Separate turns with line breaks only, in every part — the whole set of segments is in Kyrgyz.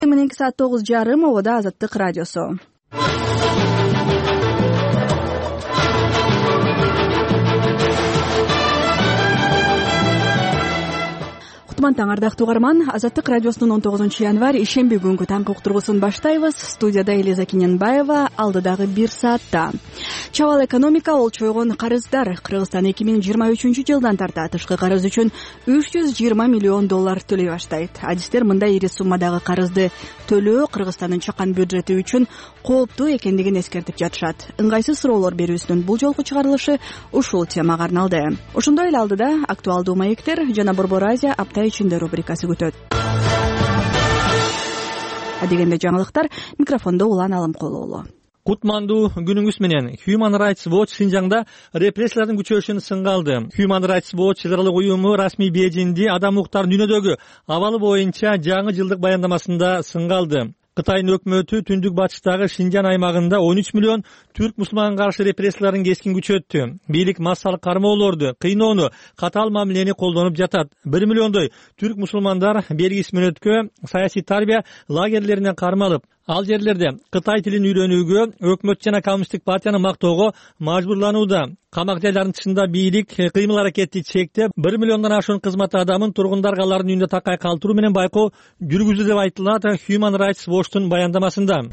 Мененки саат 9:30 обода Азаттык радиосу. Кутман таң, ардактуу угарман. Азаттык радиосунун 19-январь ишемби күнгү таңкы уктургусун баштайбыз. Студияда Элиза Кененбаева. Алдыдагы 1 саатта чабал экономика олчойгон карыздар. Кыргызстан 2023-жылдан тарта тышкы карыз үчүн $320 миллион төлөй баштайт. Адистер мындай ири суммадагы карызды төлөө Кыргызстандын чакан бюджети үчүн кооптуу экендигин эскертип жатышат. Ыңгайсыз суроолор берүүсүнүн бул жолку чыгарылышы ушул темага арналды. Ошондой эле алдыда актуалдуу маектер жана Борбор Азия апта ичинде рубрикасы күтөт. Адегенде жаңылыктар, микрофондо Улан Алымкулуулу.
Кутмандуу күнүңүз менен. Human Rights Watch Шинжаңда репрессиялардын күчөшүн сынга алды. Human Rights Watch чыгарылык уюму расмий Бейжиңди адам укуктарынын дүйнөдөгү абалы боюнча жаңы жылдык баяндамасында сынга алды. Кытайдын өкмөтү түндүк батыштагы Шинжан аймагында 13 миллион түрк мусулманга каршы репрессияларын кескин күчөттү. Бийлик массалык кармоолорду, кыйноону, катаал мамилени колдонуп жатат. 1 миллиондой түрк мусулмандар белгисиз мөөнөткө саясий тарбия лагерлеринен кармалып, ал жерлерде Кытай тилин үйрөнүүгө өкмөт жана коммунисттик партияны мактоого мажбурланууда. Камак жайларынын тышында бийлик кыймыл аракетти чектеп, 1 миллиондон ашуун кызмат адамын тургундарга алардын үйүндө такай калтыруу менен байкоо жүргүздү деп айтылат Human Rights Watch'тун баяндамасында.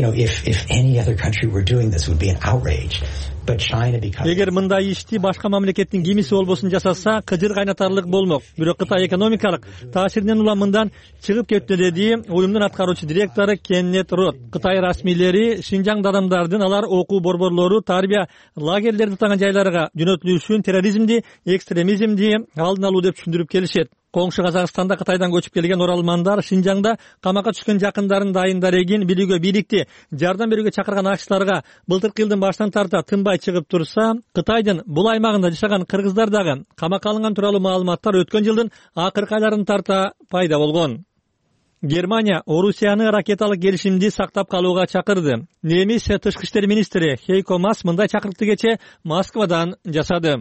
Эгер мындай ишти башка мамлекеттин кимиси болбосун жасаса, кыжыр кайнатарлык болмок. Бирок Кытай экономикалык таасиринен улам мындан чыгып кетти, деди уюмдун аткаруучу директору Кеннет Рот. Кытай расмийлери Шинжаңда адамдардын алар окуу борборлору, тарбия лагерлерди таган жайларга жөнөтүлүшүн терроризмди, экстремизмди алдын алуу деп түшүндүрүп келишет. Коңшу Казакстанда Кытайдан көчүп келген оралмандар Шинжаңда камакка түшкөн жакындарын дайындар эгин билүүгө, бийликти жардам берүүгө чакырган акчтарга былтыркы жылдын башынан тарта тынбай чыгып турса, Кытайдын бул аймагында жашаган кыргыздар дагы камакка алынган тууралуу маалыматтар өткөн жылдын акыркы айларында тарта пайда болгон. Германия Орусияны ракеталык келишимди сактап калууга чакырды. Немис тышкы иштер министри Хейко Мас мындай чакырыкты кече Москвадан жасады.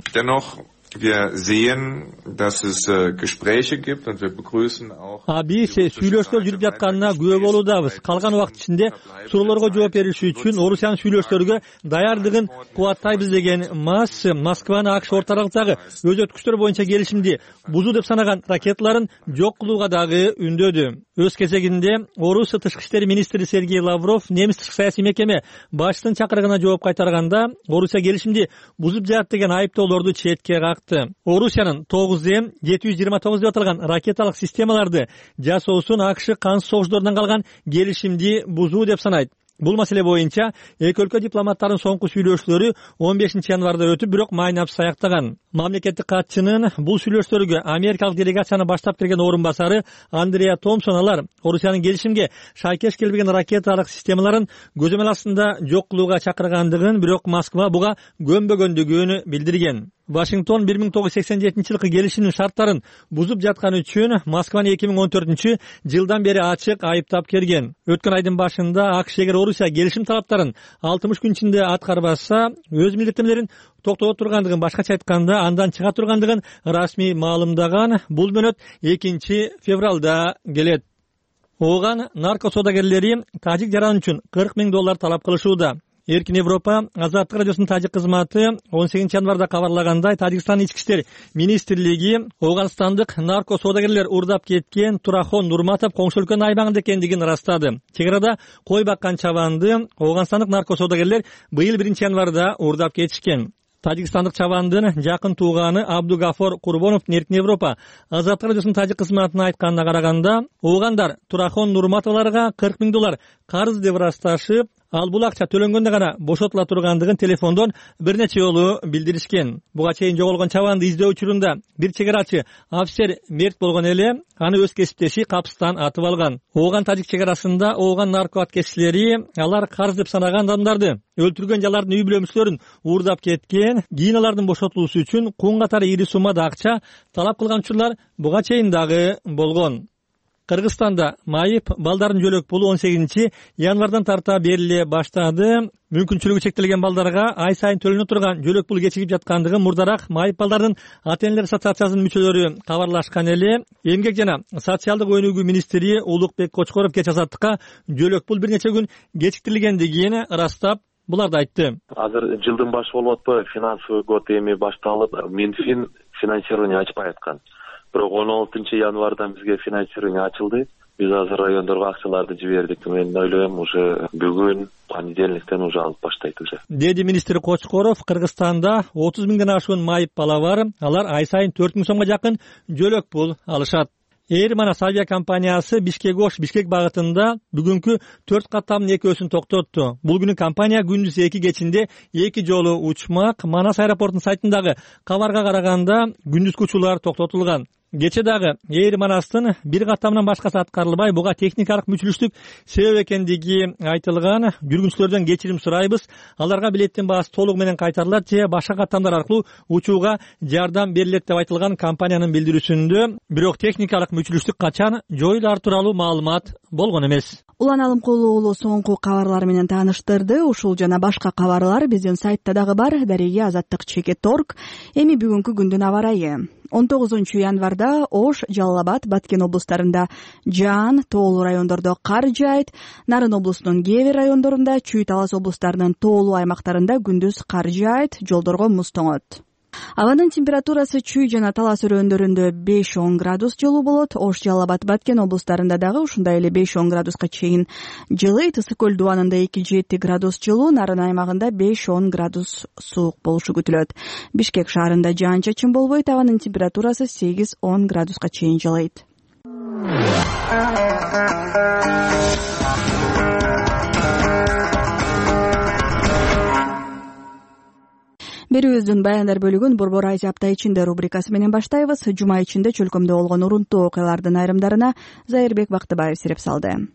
Wir sehen, dass es Gespräche gibt und wir begrüßen auch.
Биз сүйлөштөр жүрүп жатканына күбө болуудабыз. Калган убакыт ичинде суроолорго жооп бериши үчүн Орусиянын сүйлөштөргө даярдыгын кубаттайбыз деген Мас Москваны АКШ орталыктагы өзөткүчтөр боюнча келишимди бузуу деп санаган ракеталарын жок кылууга дагы үндөдү. Өз кезегинде Орус тышкы иштер министри Сергей Лавров немис тышкы саясий мекеме башчысынын чакырыгына жооп кайтарганда Орусия келишимди бузуп жатат деген айыптоолорду четке какты. Орусиянын 9М729 деп аталган ракеталык системаларды жасоосун АКШ кансыз согуштардан калган келишимди бузуу деп санайт. Бул маселе боюнча эки өлкө дипломаттарынын соңку сүйлөшүүлөрү 15 январда өтүп, бирок майнапсыз аяктаган. Мамлекеттик катчынын бул сүйлөштөргө америкалык делегацияны баштап келген орун басары Андреа Томпсон алар Орусиянын келишимге шайкеш келбеген ракеталык системаларын көзөмөл астында жок кылууга чакыргандыгын, бирок Москва буга көнбөгөндүгүн билдирген. Вашингтон 1987-жылкы келишимдин шарттарын бузуп жатканы үчүн Москваны 2014 жылдан бери ачык айыптап келген. Өткөн айдын башында АКШ эгер Орусия келишим талаптарын 60 күн ичинде аткарбаса, өз милдеттемелерин токтото тургандыгын, башкача айтканда андан чыга тургандыгын расмий маалымдаган. Бул мөөнөт 2 февралда келет. Ооган нарко соодагерлери тажик жаран үчүн $40 000 талап кылышууда. Эркин Европа Азаттык радиосунун тажик кызматы 18 январда кабарлагандай, Тажикстандын ички иштер министрлиги Оганстандык нарко соодагерлер урдап кеткен Турахон Нурматов коңшу өлкөнүн аймагында экендигин ырастады. Чек арада кой баккан чабанды Оганстандык нарко соодагерлер быйыл 1 январда урдап кетишкен. Тажикстандык чабандын жакын тууганы Абдугафор Курбонов Эркин Европа Азаттык радиосунун тажик кызматына айтканына караганда, оогандар Турахон Нурматовларга $40 000 карыз деп ырасташып, ал бул акча төлөнгөндө гана бошотула тургандыгын телефондон бир нече жолу билдиришкен. Буга чейин жоголгон чабанды издөө учурунда бир чегарачы офицер мерт болгон эле, аны өз кесиптеши капыстан атып алган. Ооган тажик чегарасында ооган нарко аткечилери алар карыз деп санаган адамдарды өлтүргөн, жалардын үй бүлөмчүлөрүн уурдап кеткен, кийин алардын бошотулуусу үчүн кун катары ири суммада акча талап кылган учурлар буга чейин дагы болгон. Кыргызстанда майып балдардын жөлөк пулу 18 январдан тарта бериле баштады. Мүмкүнчүлүгү чектелген балдарга ай сайын төлөнө турган жөлөк пул кечигип жаткандыгын мурдараак майып балдардын ата-энелер ассоциациясынын мүчөлөрү кабарлашкан эле. Эмгек жана социалдык өнүгүү министри Улукбек Кочкоров кеч азаттыкка жөлөк пул бир нече күн кечиктирилгендигин ырастап буларды айтты.
Азыр жылдын башы болуп атпайбы, финансовый год эми башталып, Минфин финансирование ачпай аткан. Бирок 16 январдан бизге финансирование ачылды. Биз азыр райондорго акчаларды жибердик. Мен ойлойм, уже бүгүн понедельниктен уже алып баштайт уже. Деди
министр Кочкоров, Кыргызстанда 30 миңден ашуун майып бала бар. Алар ай сайын 4 миң сомго жакын жөлөк пул алышат. Эйр Манас авиакомпаниясы Бишкек-Ош Бишкек багытында бүгүнкү 4 каттамдын экөөсүн токтотту. Бул күнү компания күндүз 2 кечинде 2 жолу учмак. Манас аэропортунун сайтындагы кабарга караганда күндүзкү учуулар токтотулган. Кече дагы Эйр Манастын бир каттамынан башкасы аткарылбай, буга техникалык мүчүлүштүк себеп экендиги айтылган. Жүргүнчүлөрдөн кечирим сурайбыз. Аларга билеттин баасы толугу менен кайтарылат же башка каттамдар аркылуу учууга жардам берилет деп айтылган компаниянын билдирүүсүндө. Бирок техникалык мүчүлүштүк качан жоюлар тууралуу маалымат болгон эмес.
Улан Алымкулуу уулу соңку кабарлар менен тааныштырды. Ушул жана башка кабарлар биздин сайтта дагы бар. Дареге Азаттык.org. Эми бүгүнкү күндүн аба ырайы. 19 январда Ош, Жалал Абад, Баткен облустарында жаан, тоолуу райондордо кар жаайт. Нарын облусунун кээ бир райондорунда, Чүй Талас облустарынын тоолуу аймактарында күндүз кар жаайт, жолдорго муз тоңот. Абанын температурасы Чүй жана Талас өрөөндөрүндө 5-10 градус жылуу болот. Ош, Жалал Абад, Баткен облустарында дагы ушундай эле 5-10 градуска чейин жылыйт. Ысык көл дубанында 2-7 градус жылуу, Нарын аймагында 5-10 градус суук болушу күтүлөт. Бишкек шаарында жаан-чачын болбойт. Абанын температурасы 8-10 градуска чейин жылыйт. Берүүбүздүн баяндар бөлүгүн Борбор Азия апта ичинде рубрикасы менен баштайбыз. Жума ичинде чөлкөмдө болгон урунттуу окуялардын айрымдарына Зайырбек Бактыбаев сирип салды.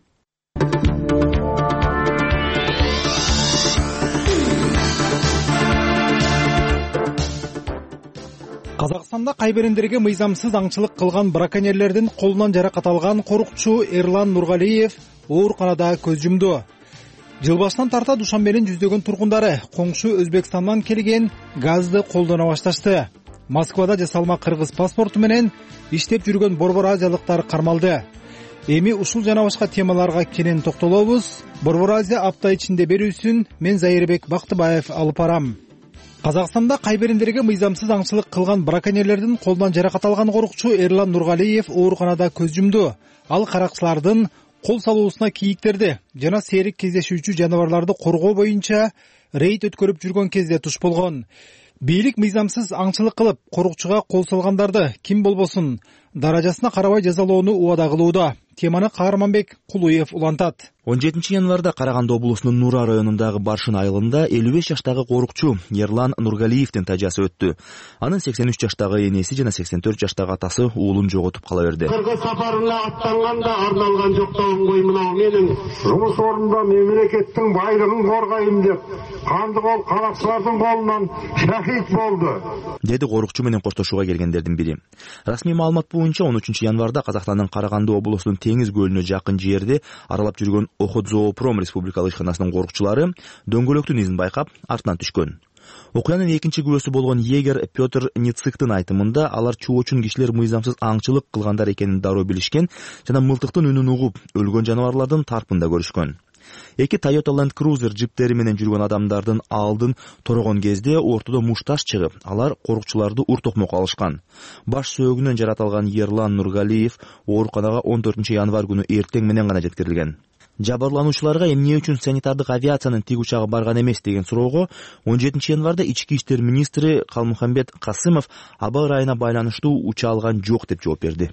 Казакстанда кайбирендерге мыйзамсыз аңчылык кылган браконьерлердин колунан жаракат алган корукчу Эрлан Нургалиев ооруканада көз жумду. Жыл башынан тарта Душанбенин жүздөгөн тургундары коңшу Өзбекстандан келген газды колдоно башташты. Москвада жасалма кыргыз паспорту менен иштеп жүргөн Борбор Азиялыктар кармалды. Эми ушул жана башка темаларга кенен токтолобуз. Борбор Азия апта ичинде берүүсүн мен Зайырбек Бактыбаев алып барам. Казакстанда кайбирендерге мыйзамсыз аңчылык кылган браконьерлердин колунан жаракат алган корукчу Эрлан Нургалиев ооруканада көз жумду. Ал каракчылардын кол салуусуна кийиктерди жана серик кездешүүчү жаныбарларды коргоо боюнча рейд өткөрүп жүргөн кезде туш болгон. Бийлик мыйзамсыз аңчылык кылып, корукчуга кол салгандарды ким болбосун даражасына карабай жазалоону убада кылууда. Теманы Каарманбек Кулуев улантат.
17 январда Караганды облусунун Нура районундагы Баршын айылында 55 жаштагы корукчу Эрлан Нургалиевдин тажасы өттү. Анын 83 жаштагы энеси жана 84 жаштагы атасы уулун жоготуп кала берди.
Кыргыз сапарына аттанганда арналган жоктогон мынау менин жумуш орнунда мемлекеттин байлыгын коргойм деп канды кол каракчылардын колунан шахид болду,
деди корукчу менен коштошууга келгендердин бири. Расмий маалымат боюнча 13 январда Казакстандын Караганды облусунун Теңиз көлүнө жакын жерде аралап жүргөн Охотзоопром республикалык ишканасынын корукчулары дөңгөлөктүн изин байкап артынан түшкөн. Окуянын экинчи күбөсү болгон егер Петр Ницыктын айтымында алар чоочун кишилер мыйзамсыз аңчылык кылгандар экенин дароо билишкен жана мылтыктын үнүн угуп өлгөн жаныбарлардын тарпында көрүшкөн. Эки Toyota Land Cruiser джиптери менен жүргөн адамдардын алдын торогон кезде ортодо мушташ чыгып, алар корукчуларды ур-токмок алышкан. Баш сөөгүнөн жаратылган Эрлан Нургалиев ооруканага 14 январ күнү эртең менен гана жеткирилген. Жабырлануучуларга эмне үчүн санитардык авиациянын тик учагы барган эмес деген суроого 17 январда ички иштер министри Калмухамбет Касымов аба ырайына байланыштуу уча алган жок деп жооп берди.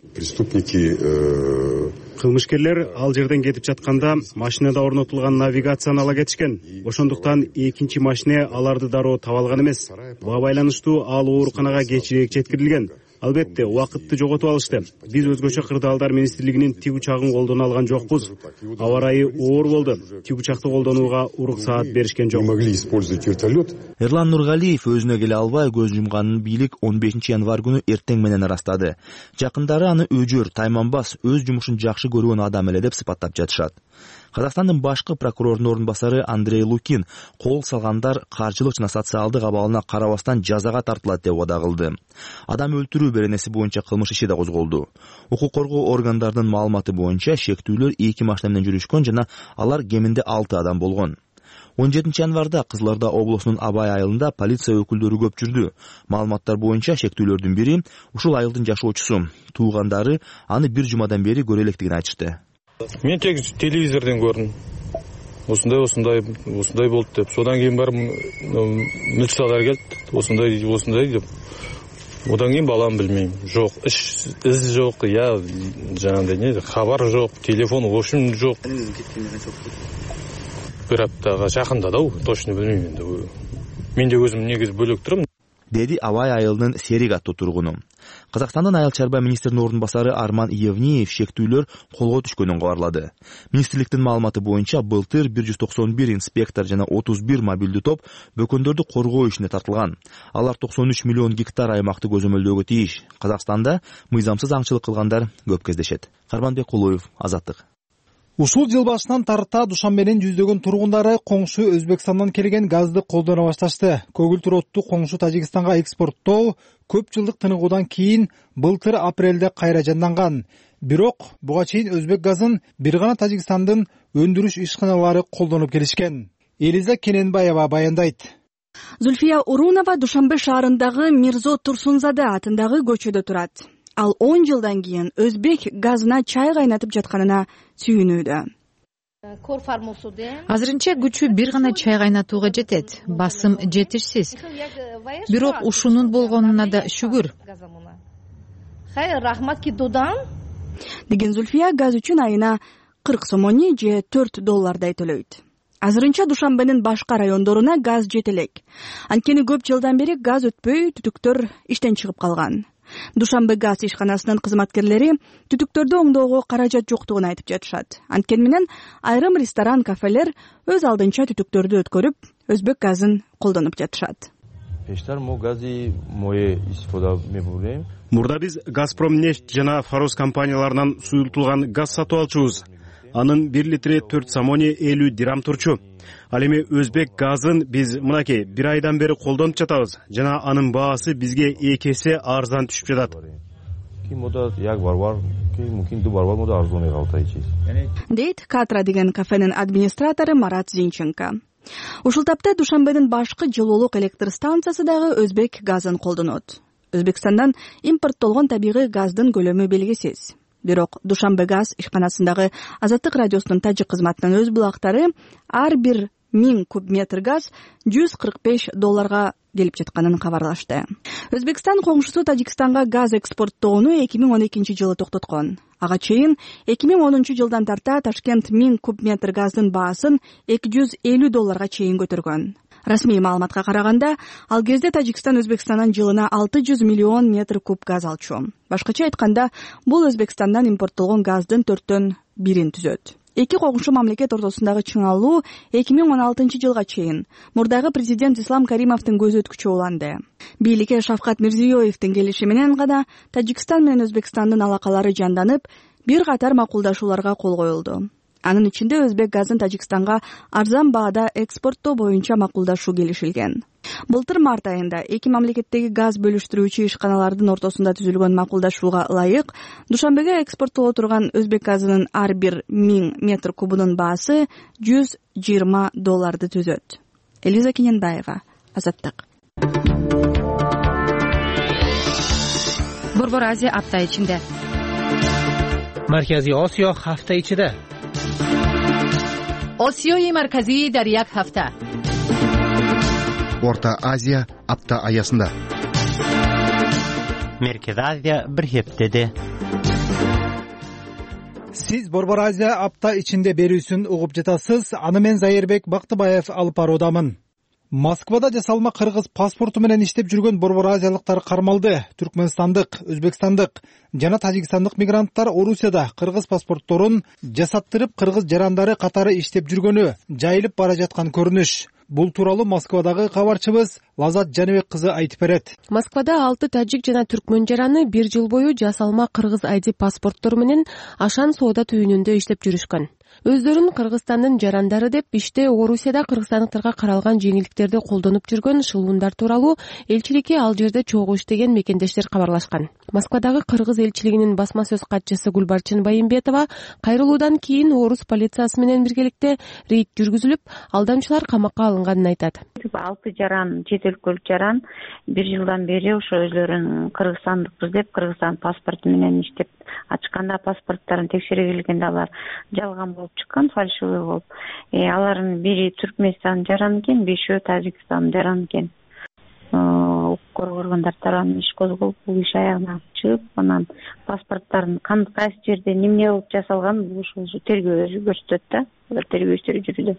Кылмышкерлер ал жерден кетип жатканда машинада орнотулган навигацияны ала кетишкен. Ошондуктан экинчи машина аларды дароо таба алган эмес. Буга байланыштуу ал ооруканага кечирээк жеткирилген. Албетте, убакытты жоготуп алышты. Биз өзгөчө кырдаалдар министрлигинин тик учагын колдоно алган жокпуз. Аба ырайы оор болду. Тик учакты колдонууга уруксаат беришкен жок.
Эрлан Нургалиев өзүнө келе албай көз жумганын бийлик 15 январь күнү эртең менен ырастады. Жакындары аны өжөр, тайманбас, өз жумушун жакшы көргөн адам эле деп сыпаттап жатышат. Казакстандын башкы прокурорунун орун басары Андрей Лукин кол салгандар каржылык жана социалдык абалына карабастан жазага тартылат деп убада кылды. Адам өлтүрүү беренеси боюнча кылмыш иши да козголду. Укук коргоо органдарынын маалыматы боюнча шектүүлөр 2 машина менен жүрүшкөн жана алар кеминде 6 адам болгон. 17 январда Кызылорда облусунун Абай айылында полиция өкүлдөрү көп жүрдү. Маалыматтар боюнча шектүүлөрдүн бири ушул айылдын жашоочусу. Туугандары аны бир жумадан бери көрө электигин айтышты.
Мен тек телевизордон көрдүм. Осындай болду деп. Содан кийин барып милициялар келди. Осындай деп. Одан кийин балам билмейм. Жок, из жок, я жанагындай не, хабар жок, телефон, в общем, жок. Бир аптага жакында да, точно билмейм энди. Мен де өзүм негизи бөлөк турам.
Деди Абай айылынын Серик аттуу тургуну. Казакстандын айыл чарба министринин орун басары Арман Евниев шектүүлөр колго түшкөнүн кабарлады. Министрликтин маалыматы боюнча былтыр 191 инспектор жана 31 мобилдүү топ бөкөндөрдү коргоо ишине тартылган. Алар 93 миллион гектар аймакты көзөмөлдөөгө тийиш. Казакстанда мыйзамсыз аңчылык кылгандар көп кездешет. Карманбек Кулуев, Азаттык.
Ушул жыл башынан тарта Душанбенин жүздөгөн тургундары коңшу Өзбекстандан келген газды колдоно башташты. Көгүлтүр отту коңшу Тажикстанга экспорттоо көп жылдык тыныгуудан кийин былтыр апрелде кайра жанданган. Бирок буга чейин өзбек газын бир гана Тажикстандын өндүрүш ишканалары колдонуп келишкен. Элиза Кененбаева баяндайт.
Зульфия Урунова Душанбе шаарындагы Мирзо Турсунзада атындагы көчөдө турат. Ал 10 жылдан кийин өзбек газына чай кайнатып жатканына сүйүнүүдө.
Азырынча күчү бир гана чай кайнатууга жетет. Басым жетишсиз. Бирок ушунун болгонуна да шүгүр.
Деген Зульфия газ үчүн айына 40 сомони же $4 төлөйт. Азырынча Душанбенин башка райондоруна газ жете элек. Анткени көп жылдан бери газ өтпөй түтүктөр иштен чыгып калган. Душанбе газ ишканасынын кызматкерлери түтүктөрдү оңдоого каражат жоктугун айтып жатышат. Анткени менен айрым ресторан, кафелер өз алдынча түтүктөрдү өткөрүп, өзбек газын колдонуп жатышат.
Мурда биз Газпромнефть жана Фарос компанияларынан суюлтулган газ сатып алчубуз. Анын 1 литри 4 сомони 50 дирам турчу. Ал эми өзбек газын биз мынакей бир айдан бери колдонуп жатабыз жана анын баасы бизге 2 эсе арзан түшүп жатат.
Дейт Катра деген кафенин администратору Марат Зинченко. Ушул тапта Душанбенин башкы жылуулук электр станциясы дагы өзбек газын колдонот. Өзбекстандан импорттолгон табигый газдын көлөмү белгисиз. Бирок Душанбе газ ишканасындагы Азаттык радиосунун тажик кызматынын өз булактары ар бир 1000 куб метр газ $145 келип жатканын кабарлашты. Өзбекстан коңшусу Тажикстанга газ экспорттоону 2012 жылы токтоткон. Ага чейин 2010 жылдан тарта Ташкент 1000 куб метр газдын баасын $250 чейин көтөргөн. Расмий маалыматка караганда, ал кезде Тажикстан Өзбекстандан жылына 600 миллион метр куб газ алчу. Башкача айтканда, бул Өзбекстандан импорттолгон газдын 4төн 1-ин түзөт. Эки коңшу мамлекет ортосундагы чыңалуу 2016 жылга чейин мурдагы президент Ислам Каримовдун көз өткүчү уланды. Бийликке Шавкат Мирзиёевдин келиши менен гана Тажикстан менен Өзбекстандын алакалары жанданып, бир катар макулдашууларга кол коюлду. Анын ичинде өзбек газын Тажикстанга арзан баада экспорттоо боюнча макулдашуу келишилген. Былтыр март айында эки мамлекеттеги газ бөлүштүрүүчү ишканалардын ортосунда түзүлгөн макулдашууга ылайык Душанбеге экспорттоло турган өзбек газынын ар бир 1000 метр кубунун баасы $120 түзөт. Элиза Кененбаева, Азаттык.
Борбор Азия апта ичинде.
Марказий Осиё ҳафта ичида.
Осиёи марказӣ дар як ҳафта.
Орта Азия апта аясында.
Меркез Азия бир хептеде.
Сиз Борбор Азия апта ичинде берүүсүн угуп жатасыз. Аны мен Зайырбек Бактыбаев алып баруудамын. Москвада жасалма кыргыз паспорту менен иштеп жүргөн борбор азиялыктар кармалды. Түркмөнстандык, өзбекстандык жана тажикстандык мигранттар Орусияда кыргыз паспортторун жасаттырып, кыргыз жарандары катары иштеп жүргөнү жайылып бара жаткан көрүнүш. Бул тууралуу Москвадагы кабарчыбыз Лазат Жаныбек кызы айтып берет.
Москвада 6 тажик жана түркмөн жараны 1 жыл бою жасалма кыргыз ID паспорттору менен Ашан соода түйүнүндө иштеп жүрүшкөн. Өздөрүн Кыргызстандын жарандары деп иште Орусияда кыргызстандыктарга каралган жеңилдиктерди колдонуп жүргөн шылуундар тууралуу элчиликке ал жерде чогуу иштеген мекендештер кабарлашкан. Москвадагы кыргыз элчилигинин басма сөз катчысы Гүлбарчын Байымбетова кайрылуудан кийин орус полициясы менен биргеликте рейд жүргүзүлүп, алдамчылар камакка алынганын айтат.
6 жаран, чет өлкөлүк жаран 1 жылдан бери ошо өзлөрүн кыргызстандыкпыз деп Кыргызстан паспорту менен иштеп ачканда паспорттарын текшере келгенде алар жалган болуп чыккан, фальшивый болуп. Алардын бири Түркмөнстан жаран экен, 5-өө Тажикстан жаран экен. Укук органдар тарабынан иш козголуп, бул иш аягына чыгып, анан паспорттардын кайсы жерде эмне болуп жасалган бул ошо тергөө өзү көрсөтөт да. Тергөө иштери жүрүүдө.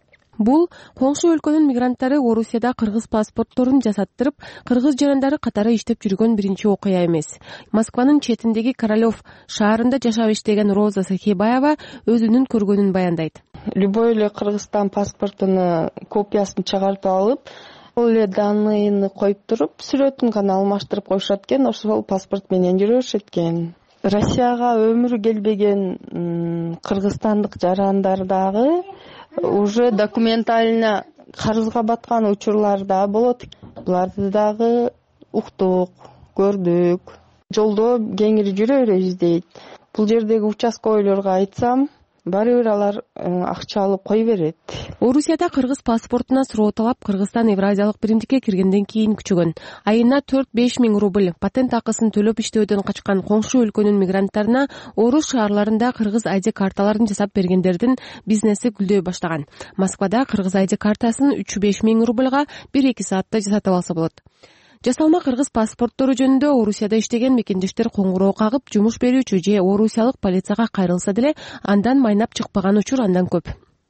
Бул коңшу өлкөнүн мигранттары Орусияда кыргыз паспортторун жасаттырып, кыргыз жарандары катары иштеп жүргөн биринчи окуя эмес. Москванын четиндеги Королёв шаарында жашап иштеген Роза Сахибаева өзүнүн көргөнүн баяндайт.
Любой эле Кыргызстан паспортунун копиясын чыгарып алып, ал эле данныйын коюп туруп, сүрөтүн гана алмаштырып коюшат экен, ошол паспорт менен жүрүшөт экен. Россияга өмүрү келбеген кыргызстандык жарандар дагы уже документально карызга баткан учурлар да болот. Буларды дагы уктук, көрдүк. Жолдо кеңири жүрө беребиз дейт. Бул жердеги участковыйларга айтсам, баары бир алар акча алып кой берет.
Орусияда кыргыз паспортуна суроо талап Кыргызстан Евразиялык биримдикке киргенден кийин күчөгөн. Айына 4-5 миң рубль патент акысын төлөп иштөөдөн качкан коңшу өлкөнүн мигранттарына орус шаарларында кыргыз ID карталарын жасап бергендердин бизнеси гүлдөй баштаган. Москвада кыргыз ID картасын 3-5 миң рубльга 1-2 саатта жасатып алса болот. Жасалма кыргыз паспорттору жөнүндө Орусияда иштеген мекендештер коңгуроо кагып, жумуш берүүчү же орусиялык полицияга кайрылса деле андан майнап чыкпаган учур андан көп.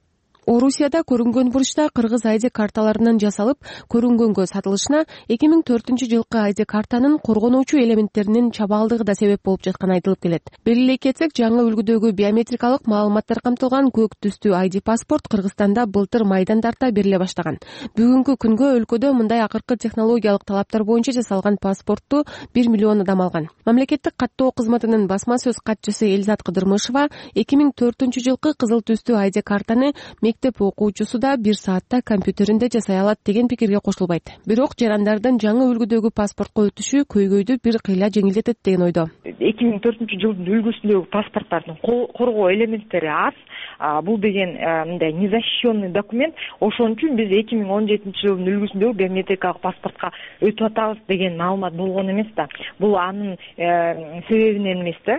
Орусияда көрүнгөн бурчта кыргыз ID карталарынан жасалып, көрүнгөнгө сатылышына 2004 жылкы ID картанын коргонуучу элементтеринин чабаалдыгы да себеп болуп жатканы айтылып келет. Белгилей кетсек, жаңы үлгүдөгү биометрикалык маалыматтар камтылган көк түстүү ID паспорт Кыргызстанда былтыр майдан тарта бериле баштаган. Бүгүнкү күнгө өлкөдө мындай акыркы технологиялык талаптар боюнча жасалган паспортту 1 миллион адам алган. Мамлекеттик каттоо кызматынын басма сөз катчысы Элизат Кыдырмышева 2004 жылкы кызыл түстүү ID картаны мектеп окуучусу да 1 саатта компьютеринде жасай алат деген пикирге кошулбайт. Бирок жарандардын жаңы үлгүдөгү паспортко өтүшү көйгөйдү бир кыйла жеңилдетет деген ойдо.
2004 жылдын үлгүсүндөгү паспорттардын коргоо элементтери аз. Бул деген мындай незащищенный документ. Ошон үчүн биз 2017 жылдын үлгүсүндөгү биометрикалык паспортко өтүп атабыз деген маалымат болгон эмес да. Бул анын себебинен эмес да.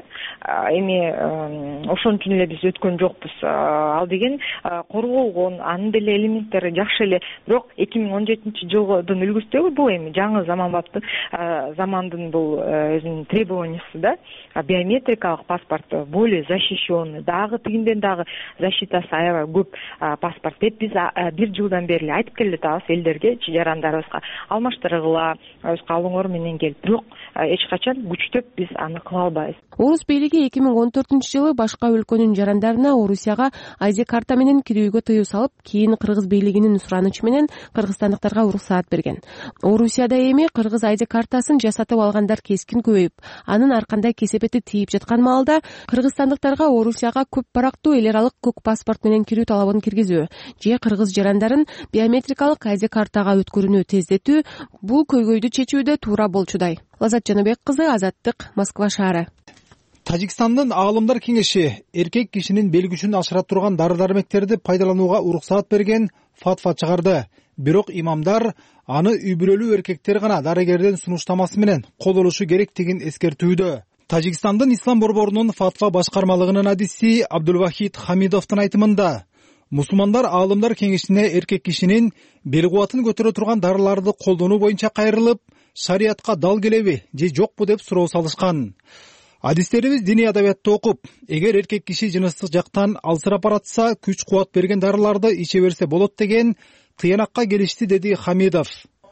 Эми ошон үчүн эле биз өткөн жокпуз. Ал деген корголгон, анын деле элементтери жакшы эле. Бирок 2017 жылдын үлгүсүндөгү бул эми жаңы замандын бул өзүнүн требованиясы да. Биометрикалык паспорт более защищенный. Дагы тигинден дагы защитасы аябай көп паспорт деп биз 1 жылдан бери айтып келатабыз элдерге, жарандарыбызга алмаштыргыла, өзгө алыңор менен келип. Бирок эч качан күчтөп биз аны кыла албайбыз.
Орус бийлиги 2014 жылы башка өлкөнүн жарандарына Орусияга ID карта менен кирүүгө тыюу салып, кийин кыргыз бийлигинин суранычы менен кыргызстандыктарга уруксаат берген. Орусияда эми кыргыз ID картасын жасатып алгандар кескин көбөйүп, анын арканда кесепети тийип жаткан маалда кыргызстандыктарга Орусияга көп барактуу эл аралык көк паспорт менен кирүү талабын киргизүү же кыргыз жарандарын биометрикалык ID картага өткөрүүнү тездетүү бул көйгөйдү чечүүдө туура болчудай. Лазат Жаныбек кызы, Азаттык, Москва шаары.
Тажикстандын аалымдар кеңеши эркек кишинин белгүчүн ашыра турган дары-дармектерди пайдаланууга уруксаат берген фатва чыгарды. Бирок имамдар аны үй бүлөлүү эркектер гана дарыгердин сунуштамасы менен кол алышы керек деген эскертүүдө. Тажикстандын ислам борборунун фатва башкармалыгынын адиси Абдулвахид Хамидовдун айтымында, мусулмандар аалымдар кеңешине эркек кишинин бел кубатын көтөрө турган дарыларды колдонуу боюнча кайрылып, шариятка дал келеби же жокпу деп суроо салышкан. Адистерибиз диний адабиятты окуп, эгер эркек киши жыныстык жактан алсырап баратса, күч кубат берген дарыларды иче берсе болот деген тыянакка келишти, деди Хамидов.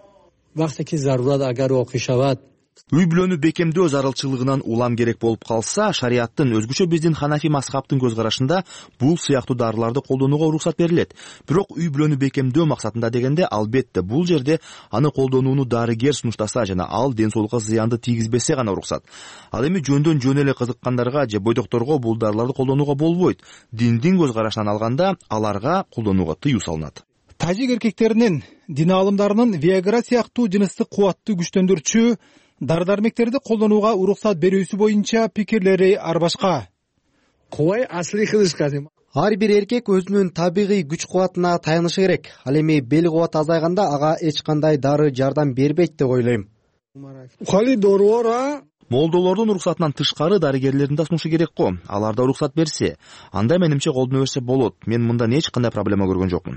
Үй бүлөнү бекемдөө зарылчылыгынан улам керек болуп калса, шарияттын, өзгөчө биздин Ханафи мазхабтын көз карашында бул сыяктуу дарыларды колдонууга уруксат берилет. Бирок үй бүлөнү бекемдөө максатында дегенде, албетте бул жерде аны колдонууну дарыгер сунуштаса жана ал ден соолукка зыянды тийгизбесе гана уруксат. Ал эми жөн эле кызыккандарга же бойдокторго бул дарыларды колдонууга болбойт. Диндин көз карашынан алганда аларга колдонууга тыюу салынат.
Тажик эркектеринин, дин аалымдарынын Viagra сыяктуу жыныстык кубатты күчтөндүрчү дары-дармектерди колдонууга уруксат берүүсү боюнча пикирлери ар башка.
Ар бир эркек өзүнүн табигый күч кубатына таянышы керек. Ал эми бел кубаты азайганда ага эч кандай дары жардам бербейт деп ойлойм.
Молдолордун уруксатынан тышкары дарыгерлердин да сунушу керек го. Алар да уруксат берсе, анда менимче колдоно берсе болот. Мен мындан эч кандай проблема көргөн жокмун.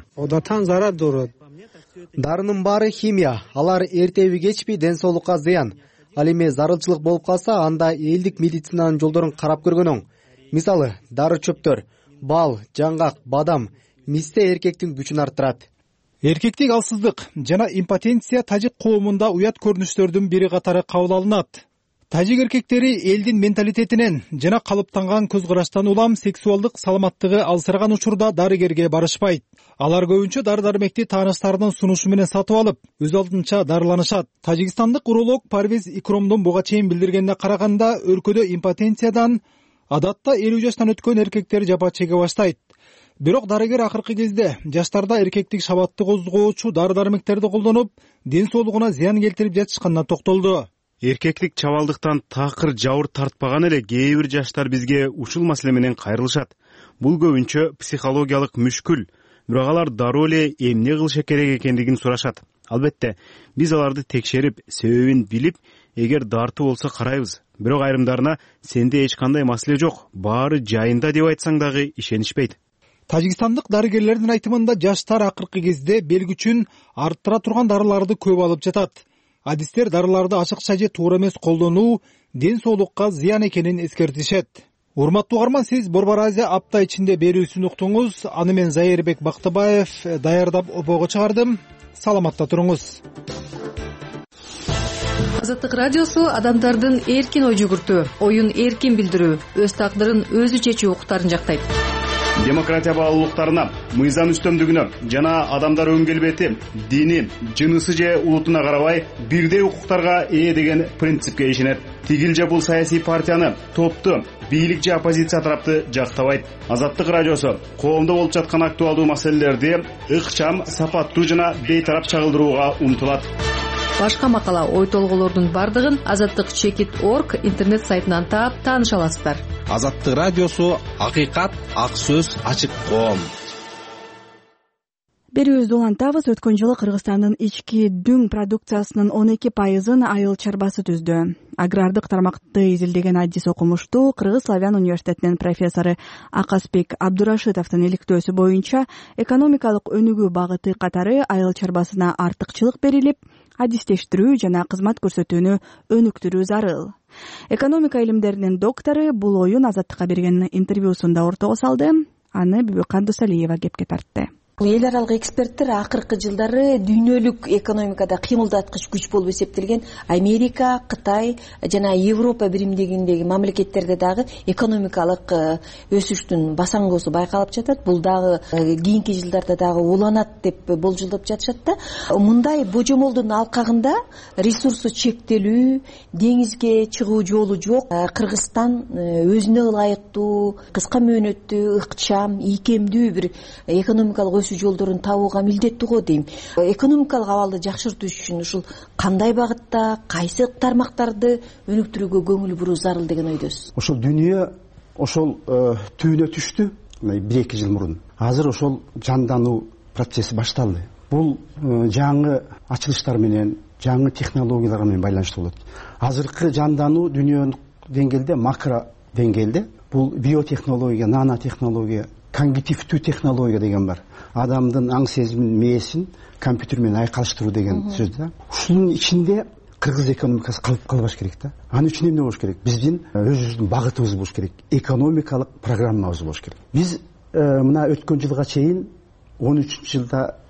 Дарынын баары химия. Алар эртеби кечпи ден соолукка зыян. Ал эми зарылчылык болуп калса, анда элдик медицинанын жолдорун карап көргөн оң. Мисалы, дары чөптөр, бал, жаңгак, бадам, мисте эркектин күчүн арттырат.
Эркектик алсыздык жана импотенция тажик коомунда уят көрүнүштөрдүн бири катары кабыл алынат. Тажик эркектери элдин менталитетинен жана калыптанган көз караштан улам сексуалдык саламаттыгы алсыраган учурда дарыгерге барышпайт. Алар көбүнчө дары-дармекти тааныштарынын сунушу менен сатып алып, өз алдынча дарыланышат. Тажикстандык уролог Парвиз Икромдун буга чейин билдиргенине караганда, өлкөдө импотенциядан адатта 50 жаштан өткөн эркектер жапа чеге баштайт. Бирок дарыгер акыркы кезде жаштарда эркектик шабатты козгоочу дары-дармектерди колдонуп, ден соолугуна зыян келтирип жатышканына токтолду.
Эркектик чабалдыктан такыр жабыр тартпаган эле кээ бир жаштар бизге ушул маселе менен кайрылышат. Бул көбүнчө психологиялык мүшкүл, бирок алар дароо эле эмне кылыш керек экендигин сурашат. Албетте, биз аларды текшерип, себебин билип, эгер дартуу болсо карайбыз. Бирок айрымдарына сенде эч кандай маселе жок, баары жайында деп айтсаң дагы ишенишпейт.
Тажикстандык дарыгерлердин айтымында жаштар акыркы кезде бел күчүн арттыра турган дарыларды көп алып жатат. Адистер дарыларды ачыкча же туура эмес колдонуу ден соолукка зыян экенин эскертишет. Урматтуу угарман, сиз Борбор Азия апта ичинде берүүсүн уктуңуз. Аны мен Зайырбек Бактыбаев даярдап опого чыгардым. Саламатта туруңуз.
Азаттык радиосу адамдардын эркин ой жүгүртүү, оюн эркин билдирүү, өз тагдырын өзү чечүү укуктарын жактайт.
Демократия баалуулуктарына, мыйзам үстөмдүгүнө жана адамдар өн келбети, дини, жынысы же улутуна карабай бирдей укуктарга ээ деген принципке ишенет. Тигил же бул саясий партияны, топту, бийлик же оппозиция тарапты жактабайт. Азаттык радиосу коомдо болуп жаткан актуалдуу маселелерди ыкчам, сапаттуу жана бейтарап чагылдырууга умтулат.
Башка макала, ой толголордун бардыгын azattik.org интернет сайтынан таап тааныша аласыздар.
Азаттык радиосу акыйкат, ак сөз, ачык коом.
Берүүбүздү улантабыз. Өткөн жылы Кыргызстандын ички дүң продукциясынын 12% айыл чарбасы түздү. Агрардык тармакты изилдеген адис окумуштуу Кыргыз Славян университетинин профессору Акасбек Абдурашитовдун иликтөөсү боюнча экономикалык өнүгүү багыты катары айыл чарбасына артыкчылык берилип, адистештирүү жана кызмат көрсөтүүнү өнүктүрүү зарыл. Экономика илимдеринин доктору бул оюн Азаттыкка берген интервьюсунда ортого салды. Аны Бибикан Дусалиева кепке тартты.
Эл аралык эксперттер акыркы жылдары дүйнөлүк экономикада кыймылдаткыч күч болуп эсептелген Америка, Кытай жана Европа биримдигиндеги мамлекеттерде дагы экономикалык өсүштүн басаңгоосу байкалып жатат. Бул дагы кийинки жылдарда дагы уланат деп болжолдоп жатышат да. Мындай божомолдун алкагында ресурсу чектелүү, деңизге чыгуу жолу жок. Кыргызстан өзүнө ылайыктуу, кыска мөөнөттүү, ыкчам, ийкемдүү бир экономикалык өсүү жолдорун табууга милдеттүү го дейм. Экономикалык абалды жакшыртуу үчүн ушул кандай багытта, кайсы тармактарды өнүктүрүүгө көңүл буруу зарыл деген ойдосуз?
Ошол дүйнө ошол түбүнө түштү 1-2 жыл мурун. Азыр ошол жандануу процесси башталды. Бул жаңы ачылыштар менен, жаңы технологиялар менен байланыштуу болот. Азыркы жандануу дүйнөлүк деңгээлде, макро деңгээлде бул биотехнология, нанотехнология, когнитивдүү технология деген бар. Адамдын аң сезимин, мээсин компьютер менен айкалыштыруу деген сөз да. Ушунун ичинде кыргыз экономикасы калып калбаш керек да. Анын үчүн эмне болуш керек? Биздин өзүбүздүн багытыбыз болуш керек, экономикалык программабыз болуш керек. Биз мына өткөн жылга чейин 13-жылда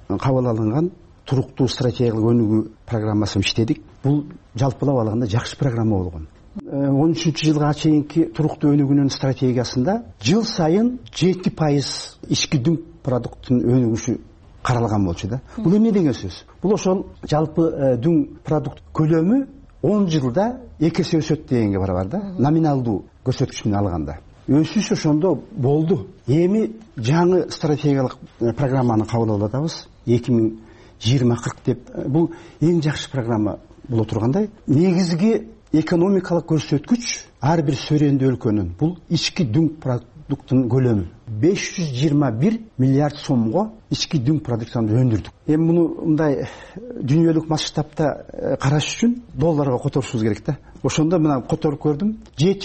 кабыл алынган туруктуу стратегиялык өнүгүү программасын иштедик. Бул жалпылап алганда жакшы программа болгон. 13 жылга чейинки туруктуу өнүгүүнүн стратегиясында жыл сайын 7% ички дүң продуктунун өнүгүшү каралган болчу да. Бул эмне деген сөз? Бул ошол жалпы дүң продукт көлөмү 10 жылда 2 эсе өсөт дегенге барабар да. Номиналдуу көрсөткүч менен алганда. Өсүш ошондо болду. Эми жаңы стратегиялык программаны кабыл алып атабыз. 2020-40 деп. Бул эң жакшы программа боло тургандай. Негизги экономикалык көрсөткүч ар бир сөрөндүү өлкөнүн бул ички дүң продуктунун көлөмү. 521 миллиард сомго ички дүң продуктун өндүрдүк. Эми муну мындай дүйнөлүк масштабта караш үчүн долларга которушубуз керек да. Ошондо мына которуп көрдүм.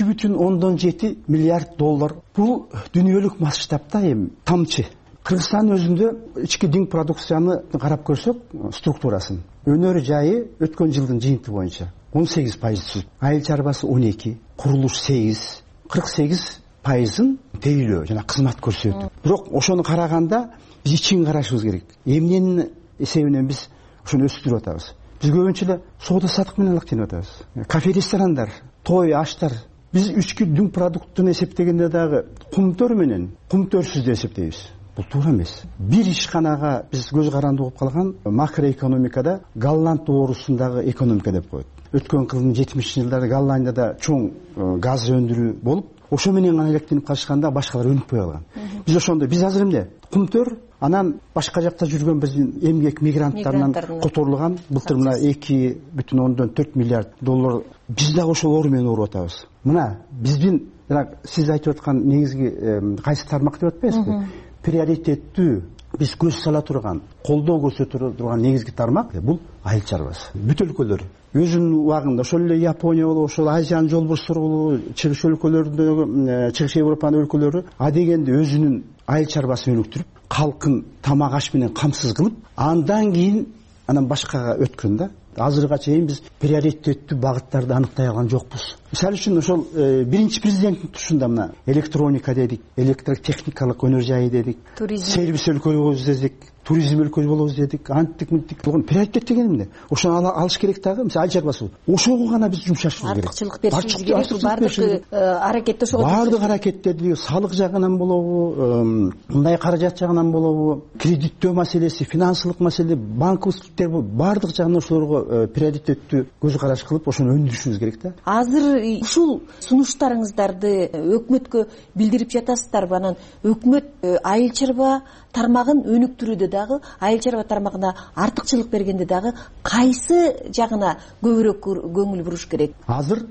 7,7 миллиард доллар. Бул дүйнөлүк масштабта эми тамчы. Кыргызстан өзүндө ички дүң продукцияны карап көрсөк, структурасын. Өнөр жайы өткөн жылдын жыйынтыгы боюнча 18% айыл чарбасы 12, курулуш 8, 48%ын тейлөө жана кызмат көрсөтүү. Бирок ошону караганда биз ичин карашыбыз керек. Эмненин эсебинен биз ошону өстүрүп атабыз? Биз көбүнчө эле соода саттык менен алектенип атабыз. Кафе, ресторандар, той, аштар. Биз ички дүң продуктун эсептегенде дагы кумтөр менен кумтөрсүз деп эсептейбиз. Бул туура эмес. Бир ишканага биз көз каранды болуп калган макроэкономикада Голланд оорусундагы экономика деп коет. Өткөн кылдын 70-жылдары Голландияда чоң газ өндүрүү болуп, ошо менен гана электенип калышканда башкалар өнүкпөй калган. Биз ошондо биз азыр эмне? Кумтөр, анан башка жакта жүргөн биздин эмгек мигранттарынан которулган былтыр мына 2,4 миллиард доллар биз дагы ошол оору менен ооруп атабыз. Мына биздин сиз айтып аткан негизги кайсы тармак деп атпайсызбы? Приоритеттүү биз көз сала турган, колдоо көрсөтө турган негизги тармак бул айыл чарбасы. Бүт өлкөлөр өзүнүн убагында ошол эле Япония болобу, ошол Азиянын жолборстору болобу, чыгыш өлкөлөрүндөгү, чыгыш Европанын өлкөлөрү адегенде өзүнүн айыл чарбасын өнүктүрүп, калкын тамак аш менен камсыз кылып, андан кийин анан башкага өткөн да. Азырга чейин биз приоритеттүү багыттарды аныктай алган жокпуз. Мисалы үчүн ошол биринчи президенттин тушунда мына электроника дедик, электротехникалык өнөр жайы дедик, сервис өлкө болобуз дедик, туризм өлкө болобуз дедик, анттык мынтык болгон приоритет деген эмне? Ошону алыш керек дагы. Мисалы айыл чарбасы. Ошого гана биз жумшашыбыз керек.
Артыкчылык беришибиз керек. Бардык аракетти ошого.
Бардык аракеттерди салык жагынан болобу, мындай каражат жагынан болобу, кредиттөө маселеси, финансылык маселе, банковскиктер бардык жагынан ошолорго приоритеттүү көз караш кылып ошону өндүрүшүбүз керек да.
Азыр ушул сунуштарыңыздарды өкмөткө билдирип жатасыздарбы? Анан өкмөт айыл чарба тармагын өнүктүрүүдө дагы, айыл чарба тармагына артыкчылык бергенде дагы кайсы жагына көбүрөөк көңүл буруш керек? Азыр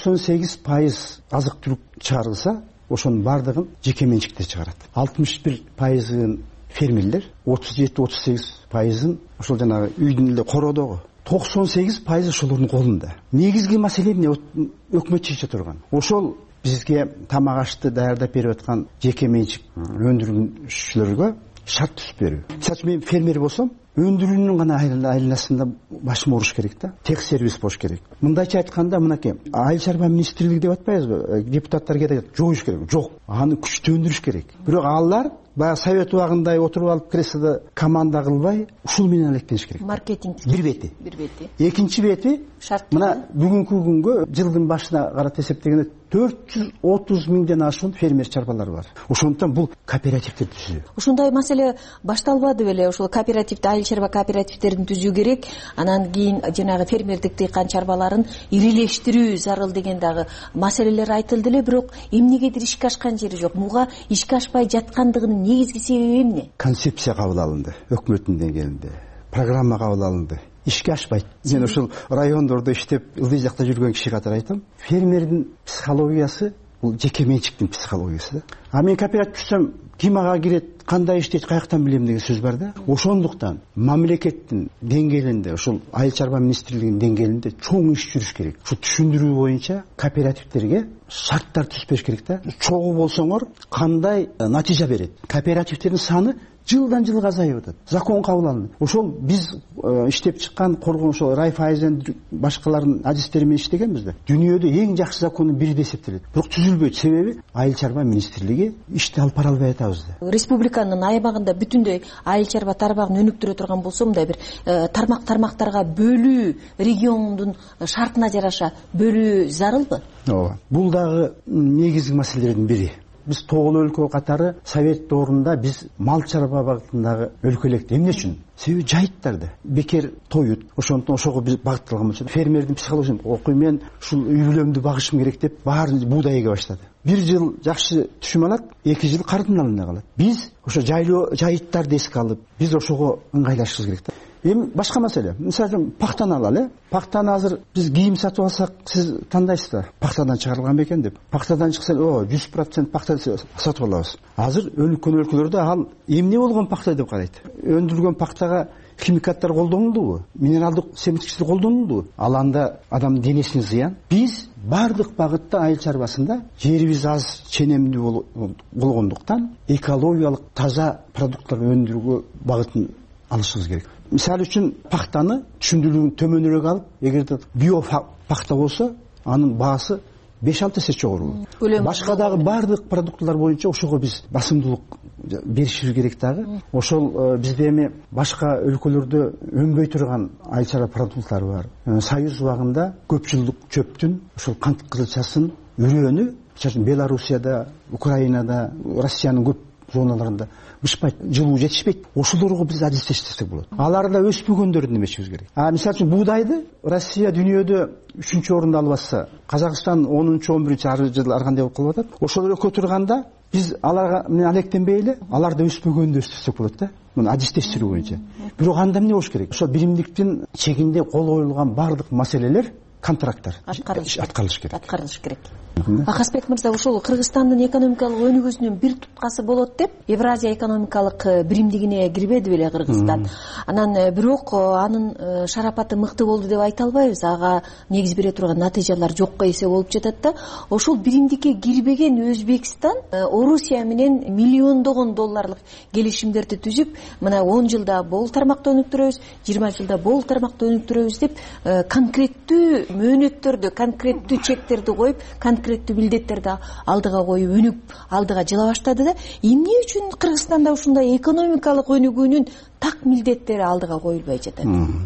98% азык-түлүк чыгарылса, ошонун бардыгын жеке менчиктер чыгарат. 61%-ын фермерлер, 37-38%-ын ошол жанагы үйдүн эле кородогу. 98% ошолордун колунда. Негизги маселе эмне? Өкмөт чече турган. Ошол бизге тамак ашты даярдап берип аткан жеке менчик өндүрүүчүлөргө шарт түзүп берүү. Мисалы мен фермер болсом, өндүрүүнүн гана айланасында башым ооруш керек да. Тех сервис болуш керек. Мындайча айтканда, мынакей, айыл чарба министрлиги деп атпайбызбы? Депутаттар кетет, жоюш керек. Жок, аны күчтөндүрүш керек. Бирок алар баягы совет убагындай отуруп алып креслода команда кылбай, ушул менен электениш керек.
Маркетинг.
Бир бети. Экинчи бети, мына бүгүнкү күнгө жылдын башына карата эсептегенде 430 миңден ашуун фермер чарбалар бар. Ошондуктан бул кооперативдер түзүү.
Ушундай маселе башталбады беле? Ошол кооперативди, айыл чарба кооперативдерин түзүү керек. Анан кийин жанагы фермердик дыйкан чарбаларын ирилештирүү зарыл деген дагы маселелер айтылды эле, бирок эмнегедир ишке ашкан жери жок. Буга ишке ашпай жаткандыгынын негизги себеби эмне?
Концепция кабыл алынды өкмөттүн деңгээлинде. Программа кабыл алынды. Ишке ашпайт. Мен ошол райондордо иштеп, ылдый жакта жүргөн киши катары айтам. Фермердин психологиясы бул жеке менчиктин психологиясы да. А мен кооператив түзсөм, ким ага кирет, кандай иштейт, каяктан билем деген сөз бар да. Ошондуктан мамлекеттин деңгээлинде, ошол айыл чарба министрлигинин деңгээлинде чоң иш жүрүш керек. Ушу түшүндүрүү боюнча кооперативдерге шарттар түзүп бериш керек да. Чогуу болсоңор кандай натыйжа берет? Кооперативдердин саны жылдан жылга азайып атат. Закон кабыл алынды. Ошол биз иштеп чыккан коргоо ошол Райфайзен башкалардын адистери менен иштегенбиз да. Дүйнөдө эң жакшы закону бири деп эсептелет. Бирок түзүлбөйт. Себеби айыл чарба министрлиги ишти алып бара албай атабыз да.
Республиканын аймагында бүтүндөй айыл чарба тармагын өнүктүрө турган болсо, мындай бир тармактарга бөлүү, региондун шартына жараша бөлүү зарылбы?
Ооба. Бул дагы негизги маселелердин бири. Биз тоголуу өлкө катары Совет доорунда биз мал чарба багытындагы өлкө электи. Эмне үчүн? Себеби жайыттарды бекер тоют. Ошондон ошого биз багытталган болчу. Фермердин психологиясын окуй, мен ушул үй бүлөмдү багышым керек деп баарын буудай эге баштады. Бир жыл жакшы түшүм алат, 2 жыл кардын алында калат. Биз ошо жайлоо жайыттарды эске алып, биз ошого ыңгайлашыбыз керек да. Эми башка маселе. Мисалы пактаны алалы. Пактаны азыр биз кийим сатып алсак, сиз тандайсыз да, пактадан чыгарылган бекен деп. Пактадан чыкса, 100% пакта сатып алабыз. Азыр өлкөн өлкөлөрдө ал эмне болгон пакта деп карайт. Өндүрүлгөн пактага химикаттар колдонулдубу, минералдык семиткичтер колдонулдубу? Ал анда адамдын денесине зыян. Биз бардык багытта айыл чарбасында жерибиз аз, ченемдүү болгондуктан экологиялык таза продукттар өндүрүүгө багытын алышыбыз керек. Мисалы үчүн пактаны түшүндүрүүнү төмөнүрөөк алып, эгерде био пакта болсо, анын баасы 5-6 эсе жогору. Башка дагы бардык продуктлар боюнча ошого биз басымдуулук беришибиз керек дагы. Ошол бизде эми башка өлкөлөрдө өнбөй турган айыл чарба продукттары бар. Союз убагында көп жылдык чөптүн, ошол кант кызылчасын, үрөөнү, мисалы Белоруссияда, Украинада, Россиянын көп зоналарында бышпайт, жылуу жетишпейт. Ошолорго биз адистештирсек болот. Аларда өспөгөндөрдүн немечибиз керек. Мисалы үчүн буудайды Россия дүйнөдө 3-чү орунду алып атса, Казакстан 10-чу 11-чи ар жыл аргандай болуп калып атат. Ошол экөө турганда биз аларга менен алектенбей эле, аларды өспөгөндө өстүрсөк болот да. Муну адистештирүү боюнча. Бирок анда эмне болуш керек? Ошол биримдиктин чегинде кол коюлган бардык маселелер, контракттар аткарылыш керек. Акасбек мырза, ошол Кыргызстандын экономикалык өнүгүүсүнүн бир туткасы болот деп Евразия экономикалык биримдигине кирбеди беле Кыргызстан. Анан бирок анын шарапаты мыкты болду деп айта албайбыз. Ага негиз бере турган натыйжалар жокко эсе болуп жатат да. Ошол биримдикке кирбеген Өзбекстан Орусия менен миллиондогон долларлык келишимдерди түзүп, мына 10 жылда бул тармакты өнүктүрөбүз, 20 жылда бул тармакты өнүктүрөбүз деп конкреттүү мөөнөттөрдү, конкреттүү чектерди коюп, конкреттүү милдеттерди алдыга коюп, өнүп алдыга жыла баштады да. Эмне үчүн Кыргызстанда ушундай экономикалык өнүгүүнүн так милдеттери алдыга коюлбай жатат?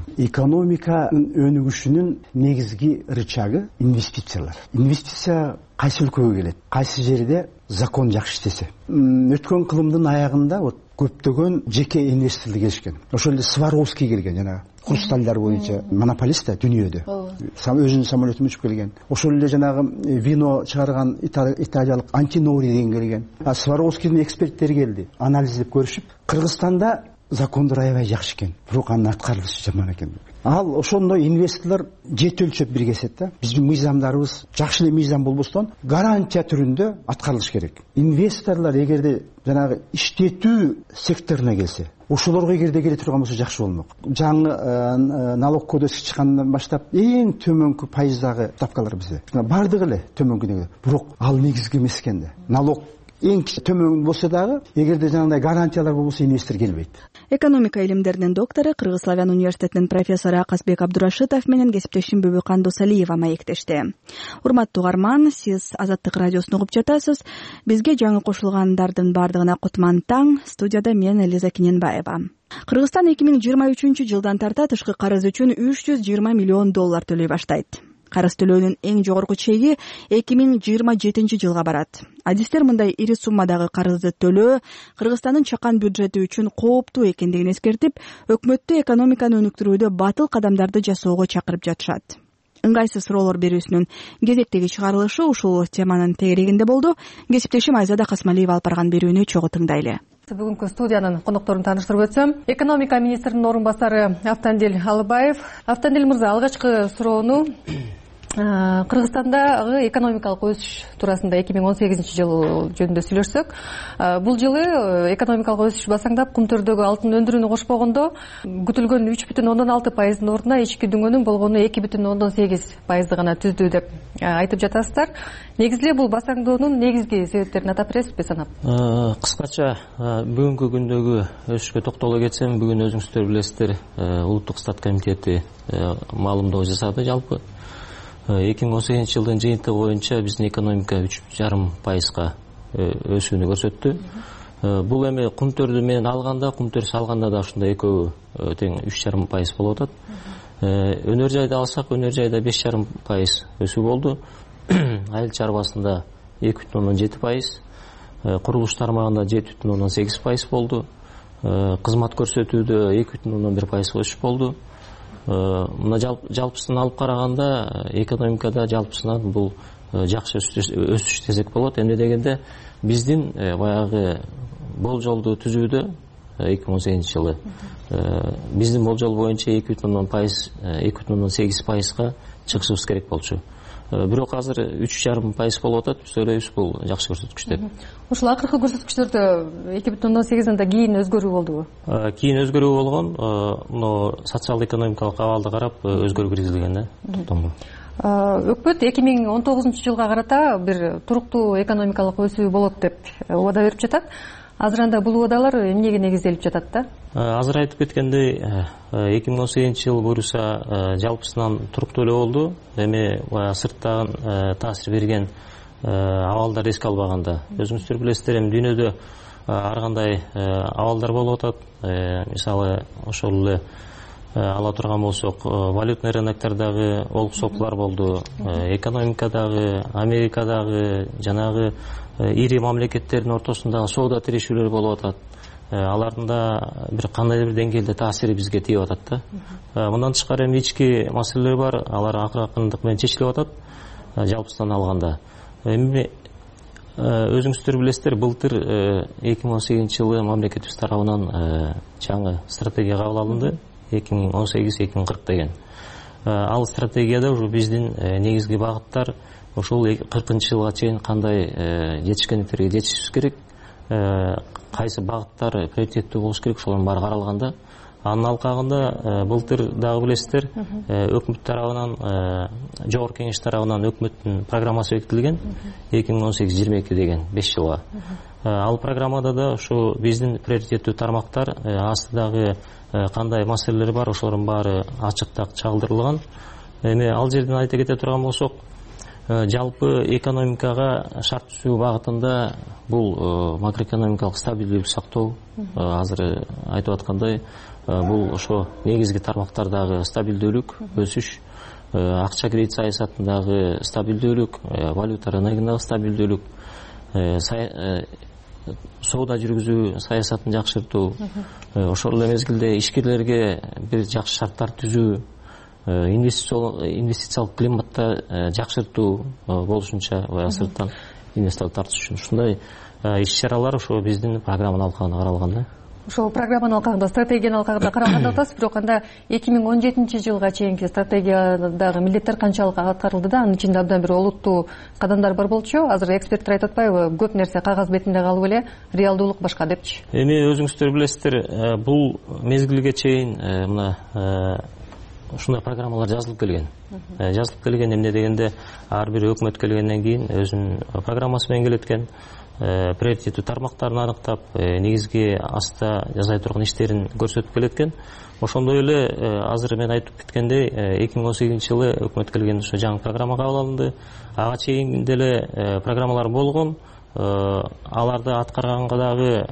Экономиканын өнүгүшүнүн негизги рычагы инвестициялар. Инвестиция кайсы өлкөгө келет, кайсы жерде закон жакшы иштесе. Өткөн кылымдын аягында көптөгөн жеке инвесторлор келишкен. Ошол эле Сваровский келген, жана хрустальдар боюнча монополист да дүйнөдө. Өзүнүн самолетун учуп келген. Ошол эле жанагы вино чыгарган италиялык Антинори деген келген. Сваровскийдин эксперттери келди, анализдеп көрүшүп, Кыргызстанда закондор аябай жакшы экен, бирок анын аткарылышы жаман экен. Ал ошондой инвесторлор жет өлчөп биргесет да. Биздин мыйзамдарыбыз жакшы эле мыйзам болбостон гарантия түрүндө аткарылыш керек. Инвесторлор эгерде жанагы иштетүү секторуна келсе, ошолорго эгерде келе турган болсо жакшы болмок. Жаңы налог кодекси чыккандан баштап эң төмөнкү пайыздагы ставкалар бизде. Бардыгы эле төмөнкү, бирок ал негизги эмес экен да. Налог эң төмөн болсо дагы, эгерде жанагындай гарантиялар болбосо инвестор келбейт.
Экономика илимдеринин доктору, Кыргыз Славян университетинин профессору Акасбек Абдурашитов менен кесиптешим Бүбүкан Досалиева маектешти. Урматтуу угарман, сиз Азаттык радиосун угуп жатасыз. Бизге жаңы кошулгандардын бардыгына кутман таң. Студияда мен Элиза Киненбаева. Кыргызстан 2023 жылдан тарта тышкы карыз үчүн $320 миллион төлөй баштайт. Карыз төлөөнүн эң жогорку чеги 2027 жылга барат. Адистер мындай ири суммадагы карызды төлөө Кыргызстандын чакан бюджети үчүн кооптуу экендигин эскертип, өкмөттү экономиканы өнүктүрүүдө батыл кадамдарды жасоого чакырып жатышат. Ыңгайсыз суроолор берүүсүнүн кезектеги чыгарылышы ушул теманын тегерегинде болду. Кесиптешим Айзада Касмалиева алып барган берүүнү чогуу тыңдайлы.
Бүгүнкү студиянын конокторун тааныштырып өтсөм, экономика министринин орун басары Автандил Алыбаев. Автандил мырза, алгачкы суроону Кыргызстандагы экономикалык өсүш туурасында 2018 жыл жөнүндө сүйлөшсөк, бул жылы экономикалык өсүш басаңдап, кумтөрдөгү алтын өндүрүүнү кошпогондо күтүлгөн 3,6%-дын ордуна ички дүңөнүн болгону 2,8% гана түздү деп айтып жатасыздар. Негизи эле бул басаңдоонун негизги себептерин атап бересизби санап?
Кыскача бүгүнкү күндөгү өсүшкө токтоло кетсем, бүгүн өзүңүздөр билесиздер, Улуттук стат комитети маалымдоо жасады. Жалпы 2018 жылдын жыйынтыгы боюнча биздин экономика 3,5%га өсүүнү көрсөттү. Бул эми кумтөрдү менен алганда, кумтөр салганда да ушундай экөө тең 3,5% болуп атат. Өнөр жайды алсак, өнөр жайда 5,5% өсүү болду. Айыл чарбасында 2,7%, курулуш тармагында 7,8% болду. Кызмат көрсөтүүдө 2,1% өсүш болду. Мына жалпысын алып караганда экономикада жалпысынан бул жакшы өсүш десек болот. Эмне дегенде биздин баягы болжолду түзүүдө 2018 жылы биздин болжол боюнча 2,8%га чыгышыбыз керек болчу. Бирок азыр 3,5% болуп атат. Биз ойлойбуз бул жакшы көрсөткүч деп.
Ушул акыркы көрсөткүчтөрдө 2,8%дан кийин өзгөрүү болдубу?
Кийин өзгөрүү болгон, мына социалдык экономикалык абалды карап өзгөрүү киргизилген да.
Өкмөт 2019 жылга карата бир туруктуу экономикалык өсүү болот деп убада берип жатат. Азыр анда бул убадалар эмнеге негизделип жатат да?
Азыр айтып кеткендей, 2018 жыл буюрса жалпысынан туруктуу эле болду. Эми сырттан таасир берген абалдар эске албаганда, өзүңүздөр билесиздер, эми дүйнөдө ар кандай абалдар болуп атат. Мисалы, ошол эле ала турган болсок, валютный рыноктардагы олук-солуктар болду, экономикадагы, Америкадагы, жанагы ири мамлекеттердин ортосундагы соода тирешүүлөр болуп атат. Алардын да бир кандайдыр бир деңгээлде таасири бизге тийип атат да. Мындан тышкары эми ички маселелер бар, алар акыркындык менен чечилип атат, жалпысынан алганда. Эми өзүңүздөр билесиздер, былтыр 2018 жылы мамлекетибиз тарабынан жаңы стратегия кабыл алынды, 2018-2040 деген. Ал стратегияда уже биздин негизги багыттар ошол 40-жылга чейин кандай жетишкендиктерге жетишибиз керек, кайсы багыттар приоритеттүү болуш керек, ошолордун баары каралганда. Анын алкагында былтыр дагы билесиздер, өкмөт тарабынан, жогорку кеңеш тарабынан өкмөттүн программасы бекитилген 2018-22 деген 5 жылга. Ал программада да ушу биздин приоритеттүү тармактар астыдагы кандай маселелер бар, ошолордун баары ачык-так чагылдырылган. Эми ал жерден айта кете турган болсок, жалпы экономикага шарт түзүү багытында бул макроэкономикалык стабилдүүлүк сактоо, азыр айтып аткандай, бул ошо негизги тармактардагы стабилдүүлүк, өсүш, акча кредит саясатындагы стабилдүүлүк, валюта рыногундагы стабилдүүлүк, соода жүргүзүү саясатын жакшыртуу, ошол эле мезгилде ишкерлерге бир жакшы шарттар түзүү, инвестициялык климатты жакшыртуу болушунча сырттан инвесторлорду тартыш үчүн ушундай иш-чаралар ошо биздин программанын алкагында каралган да.
Ошол программанын алкагында, стратегиянын алкагында каралганда атасыз, бирок анда 2017 жылга чейинки стратегиядагы милдеттер канчалык аткарылды да, анын ичинде абдан бир олуттуу кадамдар бар болчу. Азыр эксперттер айтып атпайбы, көп нерсе кагаз бетинде калып эле, реалдуулук башка депчи.
Эми өзүңүздөр билесиздер, бул мезгилге чейин мына ушундай программалар жазылып келген. Эмне дегенде, ар бир өкмөт келгенден кийин өзүнүн программасы менен келет экен. Приоритеттүү тармактарын аныктап, негизги аста жасай турган иштерин көрсөтүп келет экен. Ошондой эле азыр мен айтып кеткендей, 2018 жылы өкмөт келгенде ошо жаңы программа кабыл алынды. Ага чейин деле программалар болгон. Аларды аткарганга дагы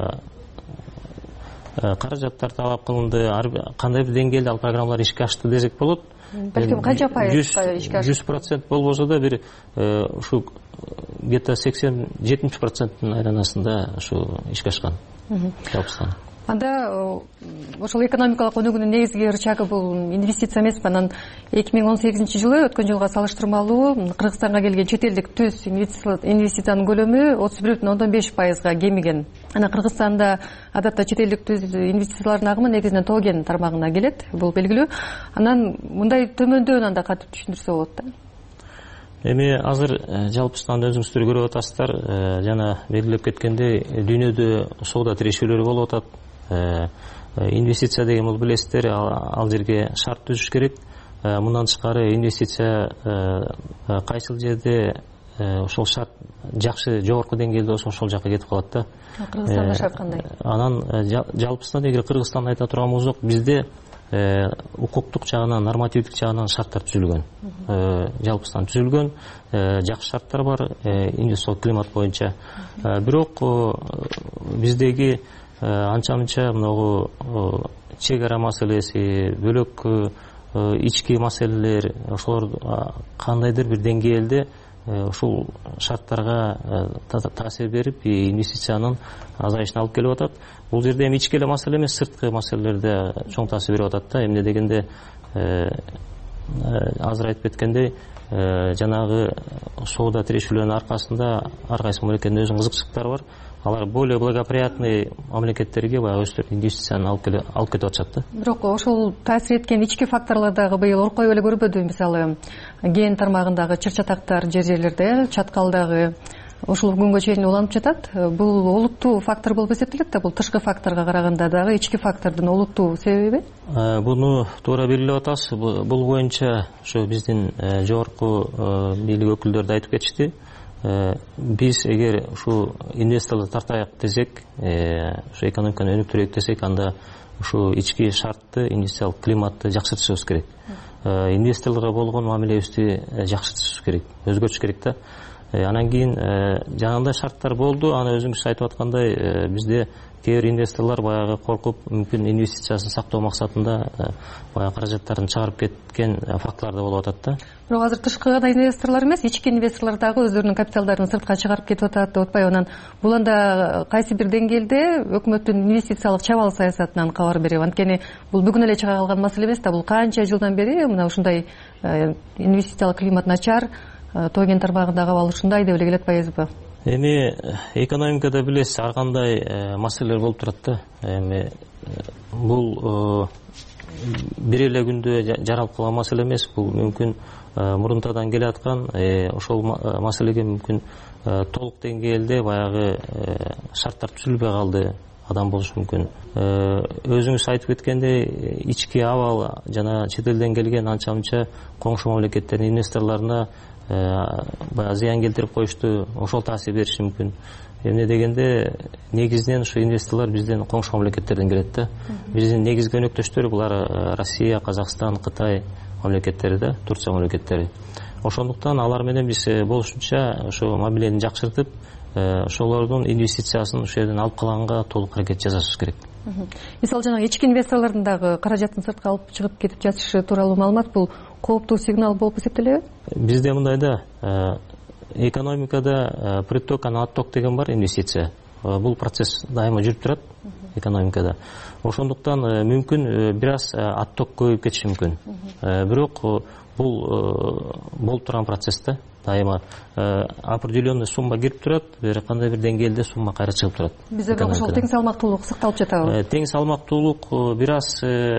каражаттар талап кылынды. Кандай бир деңгээлде ал программалар ишке ашты десек болот.
Балким канча пайызга ишке ашты?
100% болбосо да бир ушу где-то 80-70%-тын айланасында ушу ишке ашкан. Жалпысынан.
Анда ошол экономикалык өнүгүүнүн негизги рычагы бул инвестиция эмеспи? Анан 2018 жылы өткөн жылга салыштырмалуу Кыргызстанга келген чет элдик түз инвестициянын көлөмү 31,5%га кемиген. Анан Кыргызстанда адатта чет элдик түз инвестициялардын агымы негизинен Тоген тармагына келет, бул белгилүү. Анан мындай төмөндөөнү анда кантип түшүндүрсө болот да?
Эми азыр жалпысынан өзүңүздөр көрүп атасыздар, жана белгилеп кеткендей, дүйнөдө соода тирешүүлөр болуп атат. Инвестиция деген бул билесиздер, ал жерге шарт түзүш керек. Мындан тышкары инвестиция кайсыл жерде ошол шарт жакшы жогорку деңгээлде болсо ошол жака кетип калат да.
Кыргызстанда шарт кандай?
Анан жалпысынан эгер Кыргызстанды айта турган болсок, бизде укуктук жагынан, нормативдик жагынан шарттар түзүлгөн. Жалпысынан түзүлгөн жакшы шарттар бар инвестициялык климат боюнча. Бирок биздеги анча-мынча мынагу чек ара маселеси, бөлөк ички маселелер, ошолор кандайдыр бир деңгээлде ушул шарттарга таасир берип, инвестициянын азайышына алып келип атат. Бул жерде эми ички эле маселе эмес, сырткы маселелерде чоң таасир берип атат да. Эмне дегенде азыр айтып кеткендей, жанагы соода тирешүүлөрүнүн аркасында ар кайсы мамлекеттин өзүнүн кызыкчылыктары бар. Алар более благоприятный мамлекеттерге баягы өздөрүнүн инвестицияны алып кетип атышат да.
Бирок ошол таасир эткен ички факторлор дагы быйыл оркоюп эле көрбөдү. Мисалы, кен тармагындагы чыр-чатактар жерлерде, чаткалдагы ушул күнгө чейин уланып жатат. Бул олуттуу фактор болуп эсептелет да, бул тышкы факторго караганда дагы ички фактордун олуттуу себеби?
Буну туура белгилеп атасыз. Бул боюнча ошо биздин жогорку бийлик өкүлдөрү да айтып кетишти. Биз эгер ушу инвесторлорду тартайык десек, ушу экономиканы өнүктүрөйүк десек, анда ушу ички шартты, инвестициялык климатты жакшыртышыбыз керек. Инвесторлорго болгон мамилебизди жакшыртышыбыз керек, өзгөртүш керек да. Анан кийин жанагындай шарттар болду. Аны өзүңүз айтып аткандай, бизде кээ бир инвесторлор баягы коркуп, мүмкүн инвестициясын сактоо максатында баягы каражаттарын чыгарып кеткен фактылар да болуп атат да.
Бирок азыр тышкы гана инвесторлор эмес, ички инвесторлор дагы өздөрүнүн капиталдарын сыртка чыгарып кетип атат деп атпайбы? Анан бул анда кайсы бир деңгээлде өкмөттүн инвестициялык чабал саясатынан кабар береби? Анткени бул бүгүн эле чыга калган маселе эмес да, бул канча жылдан бери мына ушундай инвестициялык климат начар, тоо кен тармагындагы абал ушундай деп эле келе атпайбызбы?
Эми экономикада билесиз, ар кандай маселелер болуп турат да. Эми бул бир эле күндө жаралып калган маселе эмес, бул мүмкүн мурунтадан келе аткан, ошол маселеге мүмкүн толук деңгээлде баягы шарттар түзүлбөй калды, адам болушу мүмкүн. Өзүңүз айтып кеткендей, ички абал жана чет элден келген анча-мынча коңшу мамлекеттердин инвесторлоруна баягы зыян келтирип коюшту, ошол таасир бериши мүмкүн. Эмне дегенде, негизинен ушу инвесторлор биздин коңшу мамлекеттерден келет да. Биздин негизги өнөктөштөр булар Россия, Казакстан, Кытай мамлекеттери да, Турция мамлекеттери. Ошондуктан алар менен биз болушунча ошо мамилени жакшыртып, ошолордун инвестициясын ошол жерден алып калганга толук аракет жасашыбыз керек.
Мисалы, жана ички инвесторлордун дагы каражатын сыртка алып чыгып кетип жатышы тууралуу маалымат, бул кооптуу сигнал болуп эсептелеби?
Бизде мындай да, экономикада приток, анан отток деген бар, инвестиция. Бул процесс дайыма жүрүп турат экономикада. Ошондуктан мүмкүн бир аз отток көбөйүп кетиши мүмкүн. Бирок бул болуп турган процесс да. Дайыма определенный сумма кирип турат, кандай бир деңгээлде сумма кайра чыгып турат.
Бизде бирок ошол тең салмактуулук сакталып жатабы?
Тең салмактуулук бир аз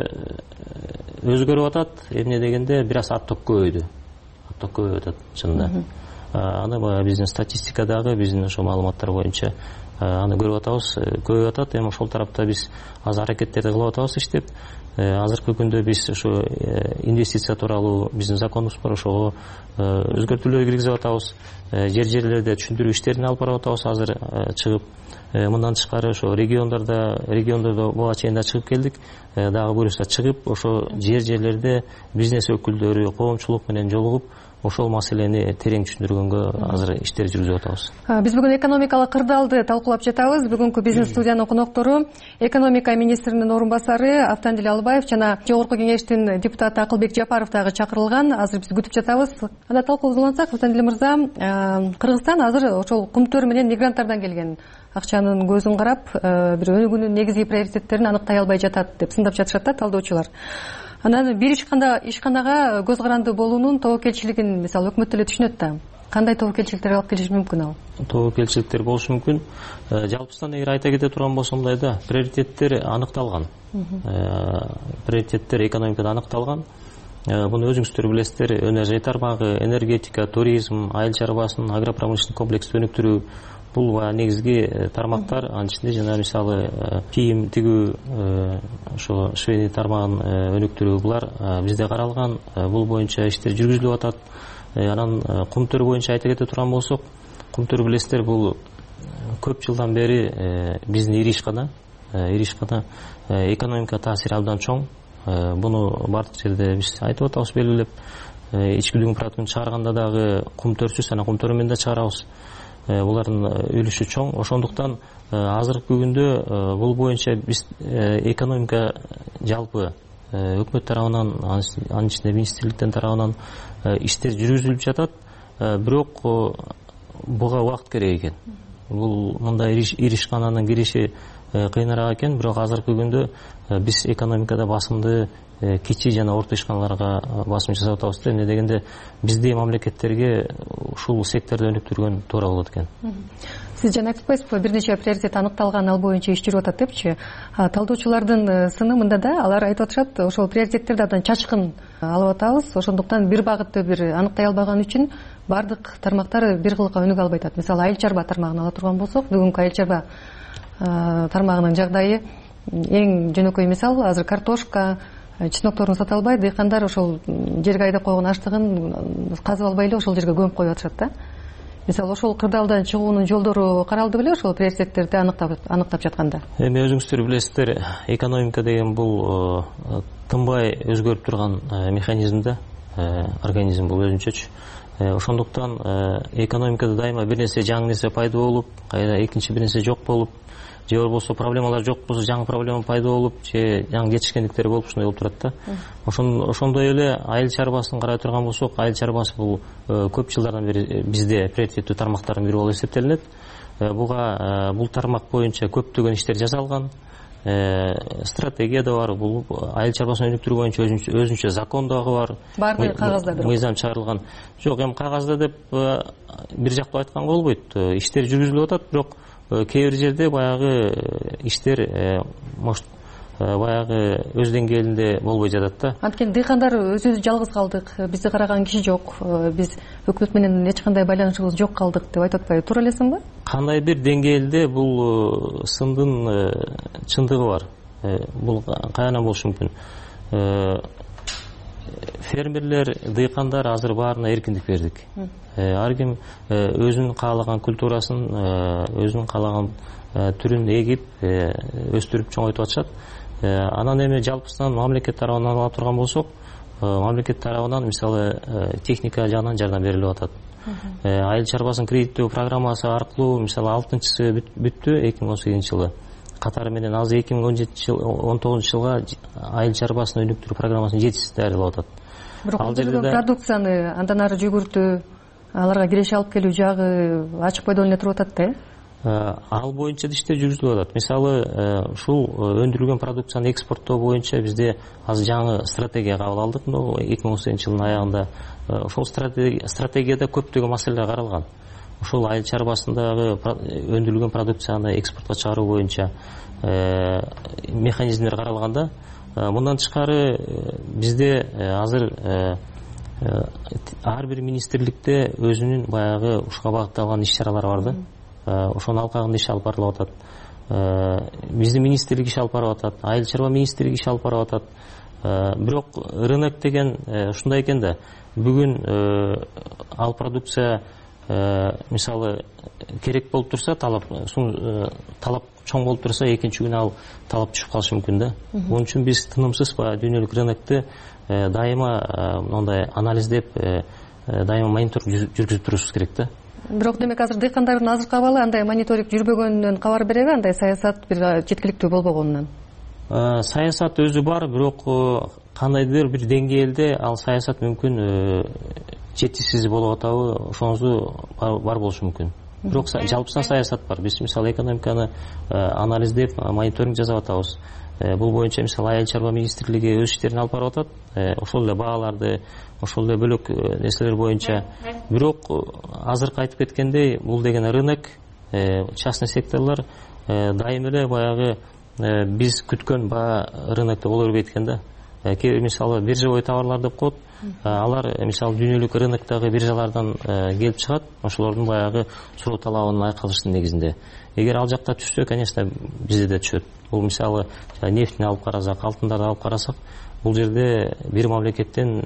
өзгөрүп атат. Эмне дегенде, бир аз отток көбөйдү. Отток көбөйүп атат чынында. Аны баягы биздин статистикадагы, биздин ошо маалыматтар боюнча аны көрүп атабыз, көбөйүп атат. Эми ошол тарапта биз аз аракеттерди кылып атабыз иштеп. Азыркы күндө биз ошо инвестиция тууралуу биздин законубуз бар, ошого өзгөртүүлөр киргизип атабыз. Жерлерде түшүндүрүү иштерин алып барып атабыз азыр чыгып. Мындан тышкары ошо региондордо буга чейин да чыгып келдик. Дагы буюрса чыгып, ошо жерлерде бизнес өкүлдөрү, коомчулук менен жолугуп, ошол маселени терең түшүндүргөнгө азыр иштер жүргүзүп атабыз.
Биз бүгүн экономикалык кырдаалды талкуулап жатабыз. Бүгүнкү бизнес студиянын коноктору экономика министринин орун басары Автандил Алыбаев жана Жогорку кеңештин депутаты Акылбек Жапаров дагы чакырылган. Азыр биз күтүп жатабыз. Анда талкуубузду улантсак, Автандил мырза, Кыргызстан азыр ошол кумтөр менен мигранттардан келген акчанын көзүн карап, бир өнүгүүнүн негизги приоритеттерин аныктай албай жатат деп сындап жатышат да талдоочулар. Анан бир ишканага көз каранды болуунун тобокелчилигин мисалы өкмөт деле түшүнөт да. Кандай тобокелчиликтер алып келиши мүмкүн ал?
Тобокелчиликтер болушу мүмкүн. Жалпысынан эгер айта кете турган болсом, мындайда приоритеттер аныкталган. Приоритеттер экономикада аныкталган. Буну өзүңүздөр билесиздер, өнөр жай тармагы, энергетика, туризм, айыл чарбасын, агропромышленный комплекстик өнүктүрүү бул негизги тармактар. Анын ичинде жана мисалы кийим тигүү, ошо швейный тармагын өнүктүрүү булар бизде каралган. Бул боюнча иштер жүргүзүлүп атат. Анан кум төр боюнча айта кете турган болсок, кум төр билесиздер, бул көп жылдан бери биздин ири ишкана экономика таасири абдан чоң. Буну бардык жерде биз айтып атабыз, белгилеп. Ички дүң продуктун чыгарганда дагы кум төрсүз, анан кум төр менен да чыгарабыз. Булардын үлүшү чоң. Ошондуктан азыркы күндө бул боюнча биз экономика жалпы өкмөт тарабынан, анын ичинде министрликтен тарабынан иштер жүргүзүлүп жатат. Бирок буга убакыт керек экен. Бул мындай ири ишкананын кириши кыйыныраак экен. Бирок азыркы күндө биз экономикада басымды кичи жана орто ишканаларга басым жасап атабыз. Эмне дегенде бизде мамлекеттерге ушул секторду өнүктүргөн туура болот экен.
Сиз жана айтып атпайсызбы, бир нече приоритет аныкталган, ал боюнча иш жүрүп атат депчи. Талдоочулардын сыны мында да, алар айтып атышат, ошол приоритеттерди абдан чачкын алып атабыз. Ошондуктан бир багытты бир аныктай албаган үчүн бардык тармактар бир кылыкка өнүгө албай атат. Мисалы, айыл чарба тармагын ала турган болсок, бүгүнкү айыл чарба тармагынын жагдайы эң жөнөкөй мисал, азыр картошка, чеснокторун сата албай, дыйкандар ошол жерге айдап койгон аштыгын казып албай эле ошол жерге көмүп коюп атышат да. Мисалы, ошол кырдаалдан чыгуунун жолдору каралды беле, ошол приоритеттерди аныктап жатканда?
Эми өзүңүздөр билесиздер, экономика деген бул тынбай өзгөрүп турган механизм да, организм бул өзүнчөчү. Ошондуктан экономикада дайыма бир нерсе жаңы нерсе пайда болуп, кайда экинчи бир нерсе жок болуп, же болбосо проблемалар жок болсо жаңы проблема пайда болуп, же жаңы жетишкендиктер болуп, ушундай болуп турат да. Ошондой эле айыл чарбасын карай турган болсок, айыл чарбасы бул көп жылдардан бери бизде приоритеттүү тармактардын бири болуп эсептелинет. Бул тармак боюнча көптөгөн иштер жасалган. Стратегия да бар, бул айыл чарбасын өнүктүрүү боюнча өзүнчө закон дагы бар.
Баардыгы кагазда бирок.
Мыйзам чыгарылган. Жок, эми кагазда деп бир жактуу айтканга болбойт. Иштер жүргүзүлүп атат, бирок кээ бир жерде баягы иштер баягы өз деңгээлинде болбой жатат да.
Анткени дыйкандар өзүбүз жалгыз калдык, бизди караган киши жок, биз өкмөт менен эч кандай байланышыбыз жок калдык деп айтып атпайбы? Туура элесиңби?
Кандай бир деңгээлде бул сындын чындыгы бар. Бул каянан болушу мүмкүн. Фермерлер, дыйкандар азыр баарына эркиндик бердик. Ар ким өзүнүн каалаган культурасын, өзүнүн каалаган түрүн эгип, өстүрүп чоңойтуп атышат. Анан эми жалпысынан мамлекет тарабынан ала турган болсок, мамлекет тарабынан мисалы техника жагынан жардам берилип атат. Айыл чарбасын кредиттөө программасы аркылуу мисалы 6-сы бүттү 2018 жылы. Катары менен азыр 2019 жылга айыл чарбасын өнүктүрүү программасынын 7-си даярдалып атат.
Бирок продукцияны андан ары жүгүртүү, аларга киреше алып келүү жагы ачык бойдон эле туруп атат да.
Ал боюнча иштер жүргүзүлүп атат. Мисалы, ушул өндүрүлгөн продукцияны экспорттоо боюнча бизде азыр жаңы стратегия кабыл алдык. 2018 жылдын аягында ошол стратегияда көптөгөн маселелер каралган. Ошол айыл чарбасындагы өндүрүлгөн продукцияны экспортко чыгаруу боюнча механизмдер каралганда, мындан тышкары бизде азыр ар бир министрликте өзүнүн баягы ушуга багытталган иш-чаралары бар да. Ошонун алкагында иш алып барылып атат. Биздин министрлик иш алып барып атат, айыл чарба министрлиги иш алып барып атат. Бирок рынок деген ушундай экен да. Бүгүн ал продукция мисалы керек болуп турса, талап чоң болуп турса, экинчи күнү ал талап түшүп калышы мүмкүн да. Onun үчүн биз тынымсыз дүйнөлүк рынокты дайыма мындай анализдеп, дайыма мониторинг жүргүзүп турушубуз керек да.
Бирок демек азыр дыйкандардын азыркы абалы андай мониторинг жүрбөгөнүнөн кабар береби, андай саясат бир жеткиликтүү болбогонунан? Саясат өзү бар, бирок кандайдыр бир деңгээлде ал саясат мүмкүн жетишсиз болуп атабы, ошонусу бар болушу мүмкүн. Бирок жалпысынан саясат бар. Биз мисалы экономиканы анализдеп, мониторинг жасап атабыз. Бул боюнча мисалы айыл чарба министрлиги өз иштерин алып барып атат. Ошол эле бааларды, ошол эле бөлөк нерселер боюнча. Бирок азыркы айтып кеткендей, бул деген рынок, частный секторлор дайым эле баягы биз күткөн баа рынокто боло бербейт экен да.
мисалы биржевой товарлар деп коет. Алар мисалы дүйнөлүк рыноктогу биржалардан келип чыгат. Ошолордун баягы суроо талабынын айкалыштын негизинде. Эгер ал жакта түшсө, конечно, бизде да түшөт. Бул мисалы нефтини алып карасак, алтындарды алып карасак, бул жерде бир мамлекеттен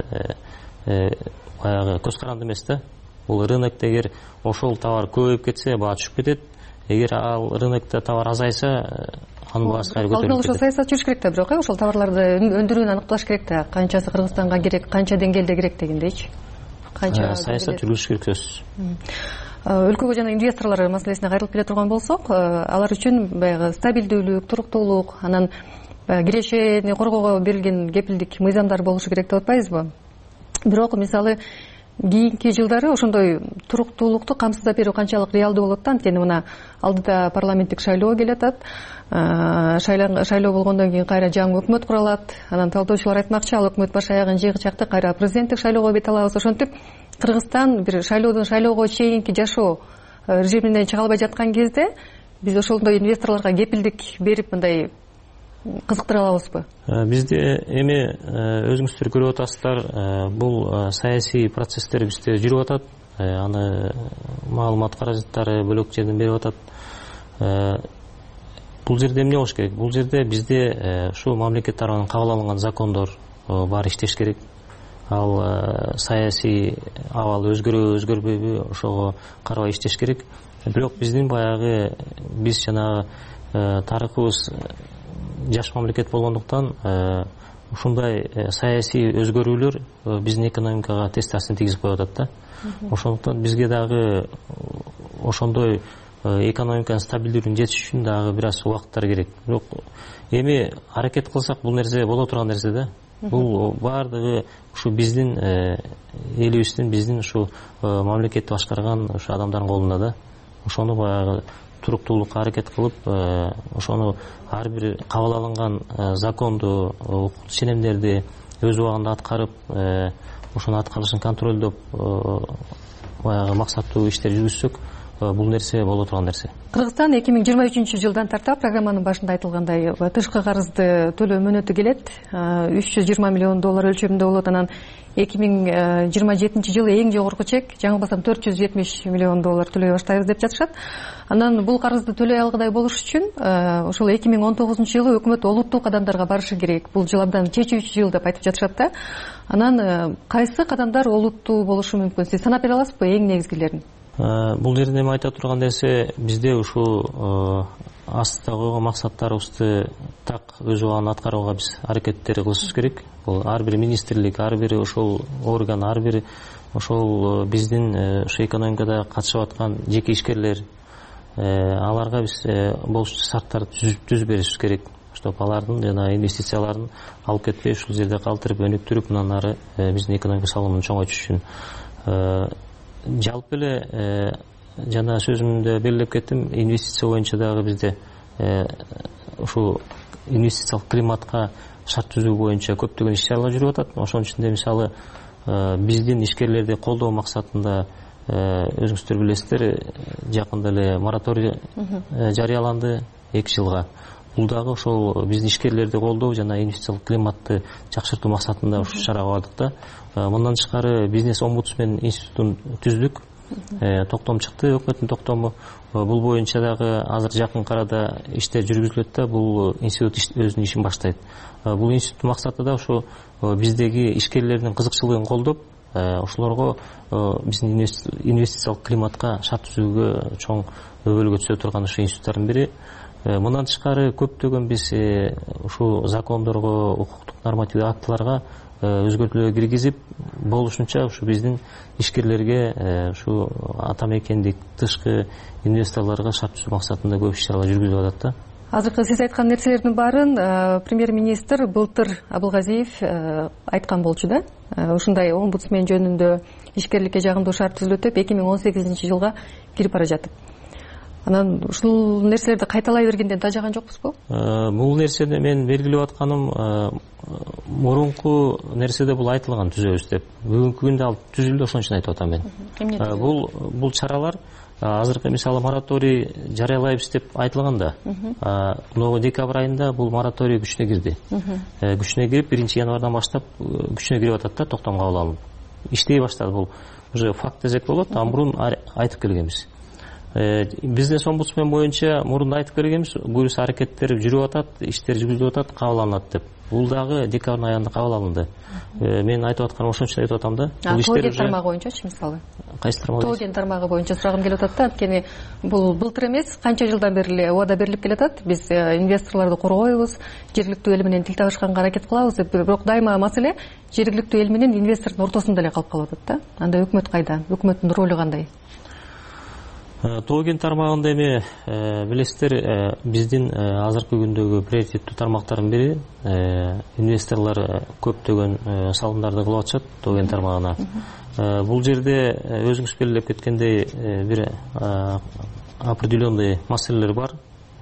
баягы көз каранды эмес да. Бул рынокто эгер ошол товар көбөйүп кетсе, баа түшүп кетет. Эгер ал рынокто товар азайса, анын баасы кайра көтөрүлүп кетет.
Ошол саясат жүрүш керек да, бирок ошол товарларды өндүрүүнү аныкташ керек да. Канчасы Кыргызстанга керек, канча деңгээлде керек дегендейчи. Канча
саясат жүрүш керек сөзсүз.
Өлкөгө жана инвесторлор маселесине кайрылып келе турган болсок, алар үчүн баягы стабилдүүлүк, туруктуулук, анан кирешени коргоого берилген кепилдик мыйзамдар болушу керек деп атпайбызбы? Бирок мисалы кийинки жылдары ошондой туруктуулукту камсыздап берүү канчалык реалдуу болот да? Анткени мына алдыда парламенттик шайлоо келатат. Шайлоо болгондон кийин кайра жаңы өкмөт курулат. Анан талдоочулар айтмакчы, ал өкмөт баш аягын жыйгычакты кайра президенттик шайлоого бет алабыз. Ошентип Кыргызстан бир шайлоого чейинки жашоо режиминен чыга албай жаткан кезде биз ошондой инвесторлорго кепилдик берип мындай кызыктыра алабызбы?
Бизде эми өзүңүздөр көрүп атасыздар, бул саясий процесстер бизде жүрүп атат. Аны маалымат каражаттары бөлөк жерден берип атат. Бул жерде эмне болуш керек? Бул жерде бизде ушу мамлекет тарабынан кабыл алынган закондор бар иштеш керек. Ал саясий абал өзгөрөбү, өзгөрбөйбү, ошого карабай иштеш керек. Бирок биздин баягы биз жанагы тарыхыбыз жаш мамлекет болгондуктан ушундай саясий өзгөрүүлөр биздин экономикага терс таасирин тийгизип коюп атат да. Ошондуктан бизге дагы ошондой экономиканын стабилдүүлүгүнө жетиш үчүн дагы бир аз убакыттар керек. Бирок эми аракет кылсак бул нерсе боло турган нерсе да. Бул баардыгы ушу биздин элибиздин, биздин ушу мамлекетти башкарган ушу адамдардын колунда да. Ошону баягы туруктуулукка аракет кылып, ошону ар бир кабыл алынган законду, ченемдерди өз убагында аткарып, ошонун аткарылышын контролдоп, баягы максаттуу иштер жүргүзсөк, бул нерсе боло турган нерсе.
Кыргызстан 2023 жылдан тарта программанын башында айтылгандай тышкы карызды төлөө мөөнөтү келет. 320 миллион доллар өлчөмүндө болот. Анан 2027 жылы эң жогорку чек жаңы басам 470 миллион доллар төлөй баштайбыз деп жатышат. Анан бул карызды төлөй алгыдай болуш үчүн ошол 2019 жылы өкмөт олуттуу кадамдарга барышы керек. Бул жыл абдан чечүүчү жыл деп айтып жатышат да. Анан кайсы кадамдар олуттуу болушу мүмкүн? Сиз санап бере аласызбы эң негизгилерин?
Бул жерде эми айта турган нерсе, бизде ушу астта койгон максаттарыбызды так өз убагында аткарууга биз аракеттер кылышыбыз керек. Бул ар бир министрлик, ар бир ошол орган, ар бир ошол биздин ушу экономикада катышып аткан жеке ишкерлер, аларга биз болушчу шарттарды түзүп беришибиз керек. Чтоб алардын жана инвестицияларын алып кетпей, ушул жерде калтырып, өнүктүрүп, мындан ары биздин экономика салымын чоңойтуш үчүн. Жалпы эле жана сөзүмдө белгилеп кеттим, инвестиция боюнча дагы бизде ушу инвестициялык климатка шарт түзүү боюнча көптөгөн иш-чаралар жүрүп атат. Ошонун ичинде мисалы биздин ишкерлерди колдоо максатында өзүңүздөр билесиздер, жакында эле мораторий жарыяланды 2 жылга. Бул дагы ошол биздин ишкерлерди колдоо жана инвестициялык климатты жакшыртуу максатында ушу чарага бардык да. Мындан тышкары бизнес омбудсмен институтун түздүк. Токтом чыкты, өкмөттүн токтому. Бул боюнча дагы азыр жакын арада иштер жүргүзүлөт да, бул институт өзүнүн ишин баштайт. Бул институттун максаты да ушу биздеги ишкерлердин кызыкчылыгын колдоп, ошолорго биздин инвестициялык климатка шарт түзүүгө чоң өбөлгө түзө турган ушу институттардын бири. Мындан тышкары көптөгөн биз ушул закондорго, укуктук нормативдик актыларга өзгөртүүлөр киргизип, болушунча ушу биздин ишкерлерге ушу ата мекендик тышкы инвесторлорго шарт түзүү максатында көп иш-чаралар жүргүзүлүп атат да.
Азыркы сиз айткан нерселердин баарын премьер-министр былтыр Абылгазиев айткан болчу да. Ушундай омбудсмен жөнүндө ишкерликке жагымдуу шарт түзүлөт деп 2018 жылга кирип бара жатып. Анан ушул нерселерди кайталай бергенден тажаган жокпузбу?
Бул нерседе мен белгилеп атканым, мурунку нерседе бул айтылган түзөбүз деп. Бүгүнкү күндө ал түзүлдү, ошон үчүн айтып атам мен. Бул чаралар азыркы мисалы мораторий жарыялайбыз деп айтылганда, могу декабрь айында бул мораторий күчүнө кирди. Күчүнө кирип 1-январдан баштап күчүнө кирип атат да, токтом кабыл алынып. Иштей баштады, бул уже факт десек болот, мурун айтып келгенбиз. Бизнес омбудсмен боюнча мурун айтып келгенбиз, буюрса аракеттер жүрүп атат, иштер жүргүзүлүп атат, кабыл алынат деп. Бул дагы декабрь айында кабыл алынды. Мен айтып атканым ошон үчүн айтып атам да.
Бул иштер тармагы боюнчачы, мисалы.
Кайсы тармагы?
Тоген тармагы боюнча сурагым келип атат да, анткени бул былтыр эмес, канча жылдан бери эле убада берилип келатат. Биз инвесторлорду коргойбуз, жергиликтүү эл менен тил табышканга аракет кылабыз деп, бирок дайыма маселе жергиликтүү эл менен инвестордун ортосунда эле калып калып атат да. Анда өкмөт кайда? Өкмөттүн ролу кандай?
Тоген тармагында эми билесиздер, биздин азыркы күндөгү приоритеттүү тармактардын бири инвесторлор көптөгөн салымдарды кылып атышат Тоген тармагына. Бул жерде өзүңүз белгилеп кеткендей бир определенный маселелер бар.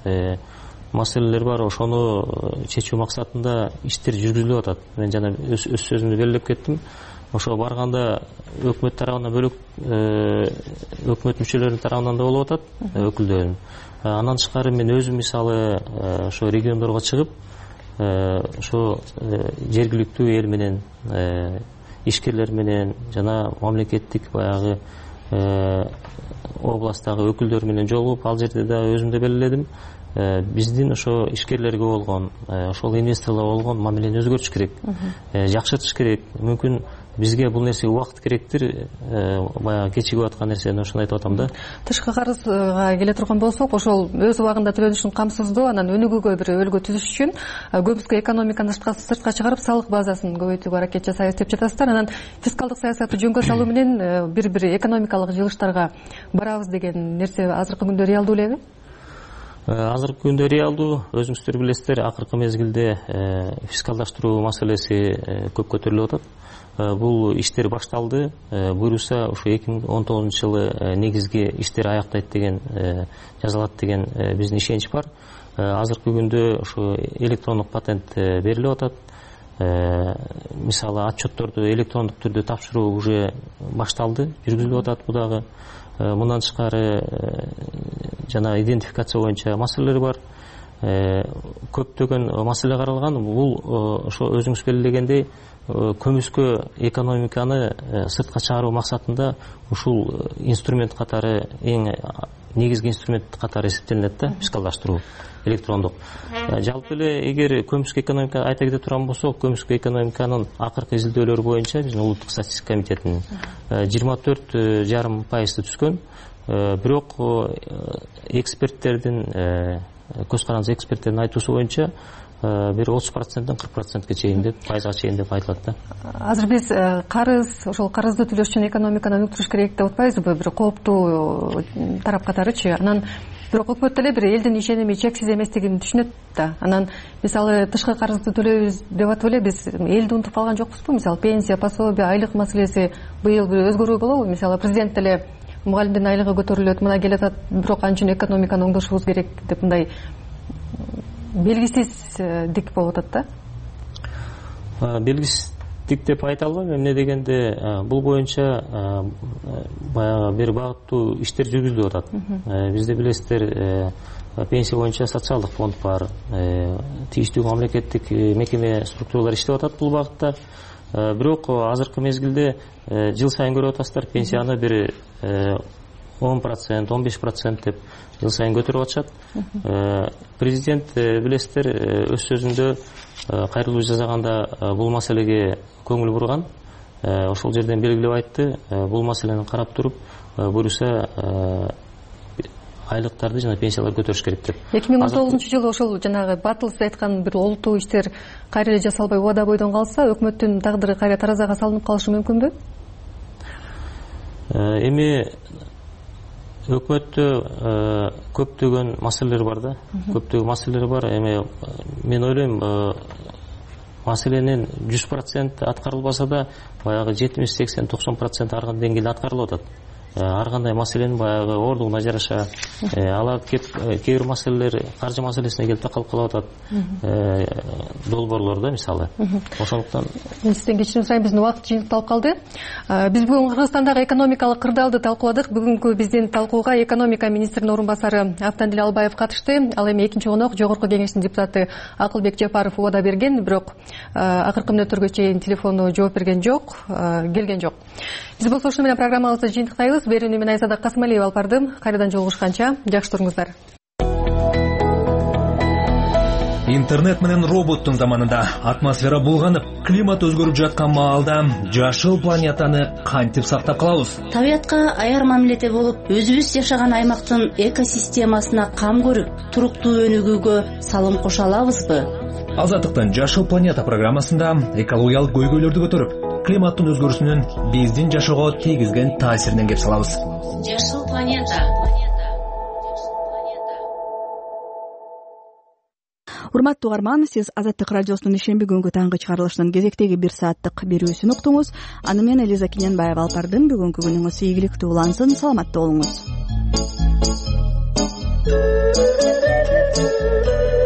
Ошону чечүү максатында иштер жүргүзүлүп атат. Мен жана өз сөзүмдү белгилеп кеттим. Ошо барганда өкмөт тарабынан бөлөк өкмөт мүчөлөрүнүн тарабынан да болуп атат, өкүлдөрүн. Андан тышкары мен өзүм мисалы ошо региондорго чыгып, ошо жергиликтүү эл менен, ишкерлер менен жана мамлекеттик баягы областтагы өкүлдөр менен жолугуп, ал жерде да өзүм да белгиледим. Биздин ошо ишкерлерге болгон, ошол инвесторлорго болгон мамилени өзгөртүш керек, жакшыртыш керек. Мүмкүн бизге бул нерсеге убакыт керектир, баягы кечигип аткан нерсени ошону айтып атам да.
Тышкы карызга келе турган болсок, ошол өз убагында төлөнүшүн камсыздоо, анан өнүгүүгө бир өлгө түзүш үчүн көбүскө экономиканы сыртка чыгарып салык базасын көбөйтүүгө аракет жасайбыз деп жатасыздар. Анан фискалдык саясатты жөнгө салуу менен бир экономикалык жылыштарга барабыз деген нерсе азыркы күндө реалдуу элеби?
Азыркы күндө реалдуу. Өзүңүздөр билесиздер, акыркы мезгилде фискалдаштыруу маселеси көп көтөрүлүп атат. Бул иштер башталды. Буюрса ошо 2019 жылы негизги иштер аяктайт деген, жазалат деген биздин ишенич бар. Азыркы күндө ошо электрондук патент берилип атат. Мисалы отчетторду электрондук түрдө тапшыруу уже башталды, жүргүзүлүп атат бул дагы. Мындан тышкары жана идентификация боюнча маселелер бар. Көптөгөн маселе каралган. Бул ошо өзүңүз белгилегендей көмүскө экономиканы сыртка чыгаруу максатында ушул инструмент катары, эң негизги инструмент катары эсептелинет да, фискалдаштыруу электрондук. Жалпы эле эгер көмүскө экономика айта кете турган болсок, көмүскө экономиканын акыркы изилдөөлөрү боюнча биздин улуттук статистика комитетинин 24,5% түскөн. Бирок эксперттердин, көз карандысыз эксперттердин айтуусу боюнча бир 30%-тен 40%-ке чейин деп, пайызга чейин деп айтылат да.
Азыр биз карыз, ошол карызды төлөш үчүн экономиканы өнүктүрүш керек деп атпайбызбы, бир кооптуу тарап катарычы. Анан бирок өкмөт деле бир элдин ишеними чексиз эместигин түшүнөт да. Анан мисалы тышкы карызды төлөйбүз деп атып эле биз элди унутуп калган жокпузбу? Мисалы пенсия, пособие, айлык маселеси быйыл бир өзгөрүү болобу? Мисалы президент деле мугалимдин айлыгы көтөрүлөт, мына келатат, бирок анын үчүн экономиканы оңдошубуз керек деп мындай белгисиздик болуп атат
да. Белгисиздик деп айта албайм. Эмне дегенде бул боюнча баягы бир багыттуу иштер жүргүзүлүп атат. Бизде билесиздер, пенсия боюнча социалдык фонд бар, тийиштүү мамлекеттик мекеме, структуралар иштеп атат бул багытта. Бирок азыркы мезгилде жыл сайын көрүп атасыздар, пенсияны бир 10%, 15% деп жыл сайын көтөрүп атышат. Президент билесиздер, өз сөзүндө кайрылуу жасаганда бул маселеге көңүл бурган. Ошол жерден белгилеп айтты, бул маселени карап туруп, буюрса айлыктарды жана пенсияларды көтөрүш керек деп.
2019 жылы ошол жанагы батыл сиз айткан бир олуттуу иштер кайра эле жасалбай убада бойдон калса, өкмөттүн тагдыры кайра таразага салынып калышы мүмкүнбү?
Эми өкмөттө көптөгөн маселелер бар да. Көптөгөн маселелер бар. Эми мен ойлойм, маселенин 100% аткарылбаса да, баягы 70, 80, 90% арган деңгээлде аткарылып атат. ар кандай маселенин баягы ордуна жараша алар кээ бир маселелер каржы маселесине келип такалып калып атат долбоорлор да мисалы. Ошондуктан
мен сизден кечирим сурайм, биздин убакыт жыйынтыкталып калды. Биз бүгүн Кыргызстандагы экономикалык кырдаалды талкууладык. Бүгүнкү биздин талкууга экономика министринин орун басары Автандил Албаев катышты. Ал эми экинчи конок жогорку кеңештин депутаты Акылбек Жапаров убада берген, бирок акыркы мүнөттөргө чейин телефону жооп берген жок, келген жок. Биз болсо ушуну менен программабызды жыйынтыктайбыз. Берүүнү мен Айзада Касымалиева алып бардым. Кайрадан жолугушканча жакшы туруңуздар.
Интернет менен роботтун заманында атмосфера булганып, климат өзгөрүп жаткан маалда жашыл планетаны кантип сактап калабыз?
Табиятка аяр мамиледе болуп, өзүбүз жашаган аймактын экосистемасына кам көрүп, туруктуу өнүгүүгө салым кошо алабызбы?
Азаттыктын Жашыл планета программасында экологиялык көйгөйлөрдү көтөрүп, климаттын өзгөрүшүнүн биздин жашоого тийгизген таасиринен кеп салабыз.
Жашыл планета.
Урматтуу угарман, сиз Азаттык радиосунун ишемби күнгү таңкы чыгарылышынын кезектеги 1 сааттык берүүсүн уктуңуз. Аны мен Элиза Киненбаева алып бардым. Бүгүнкү күнүңүз ийгиликтүү улансын, саламатта болуңуз.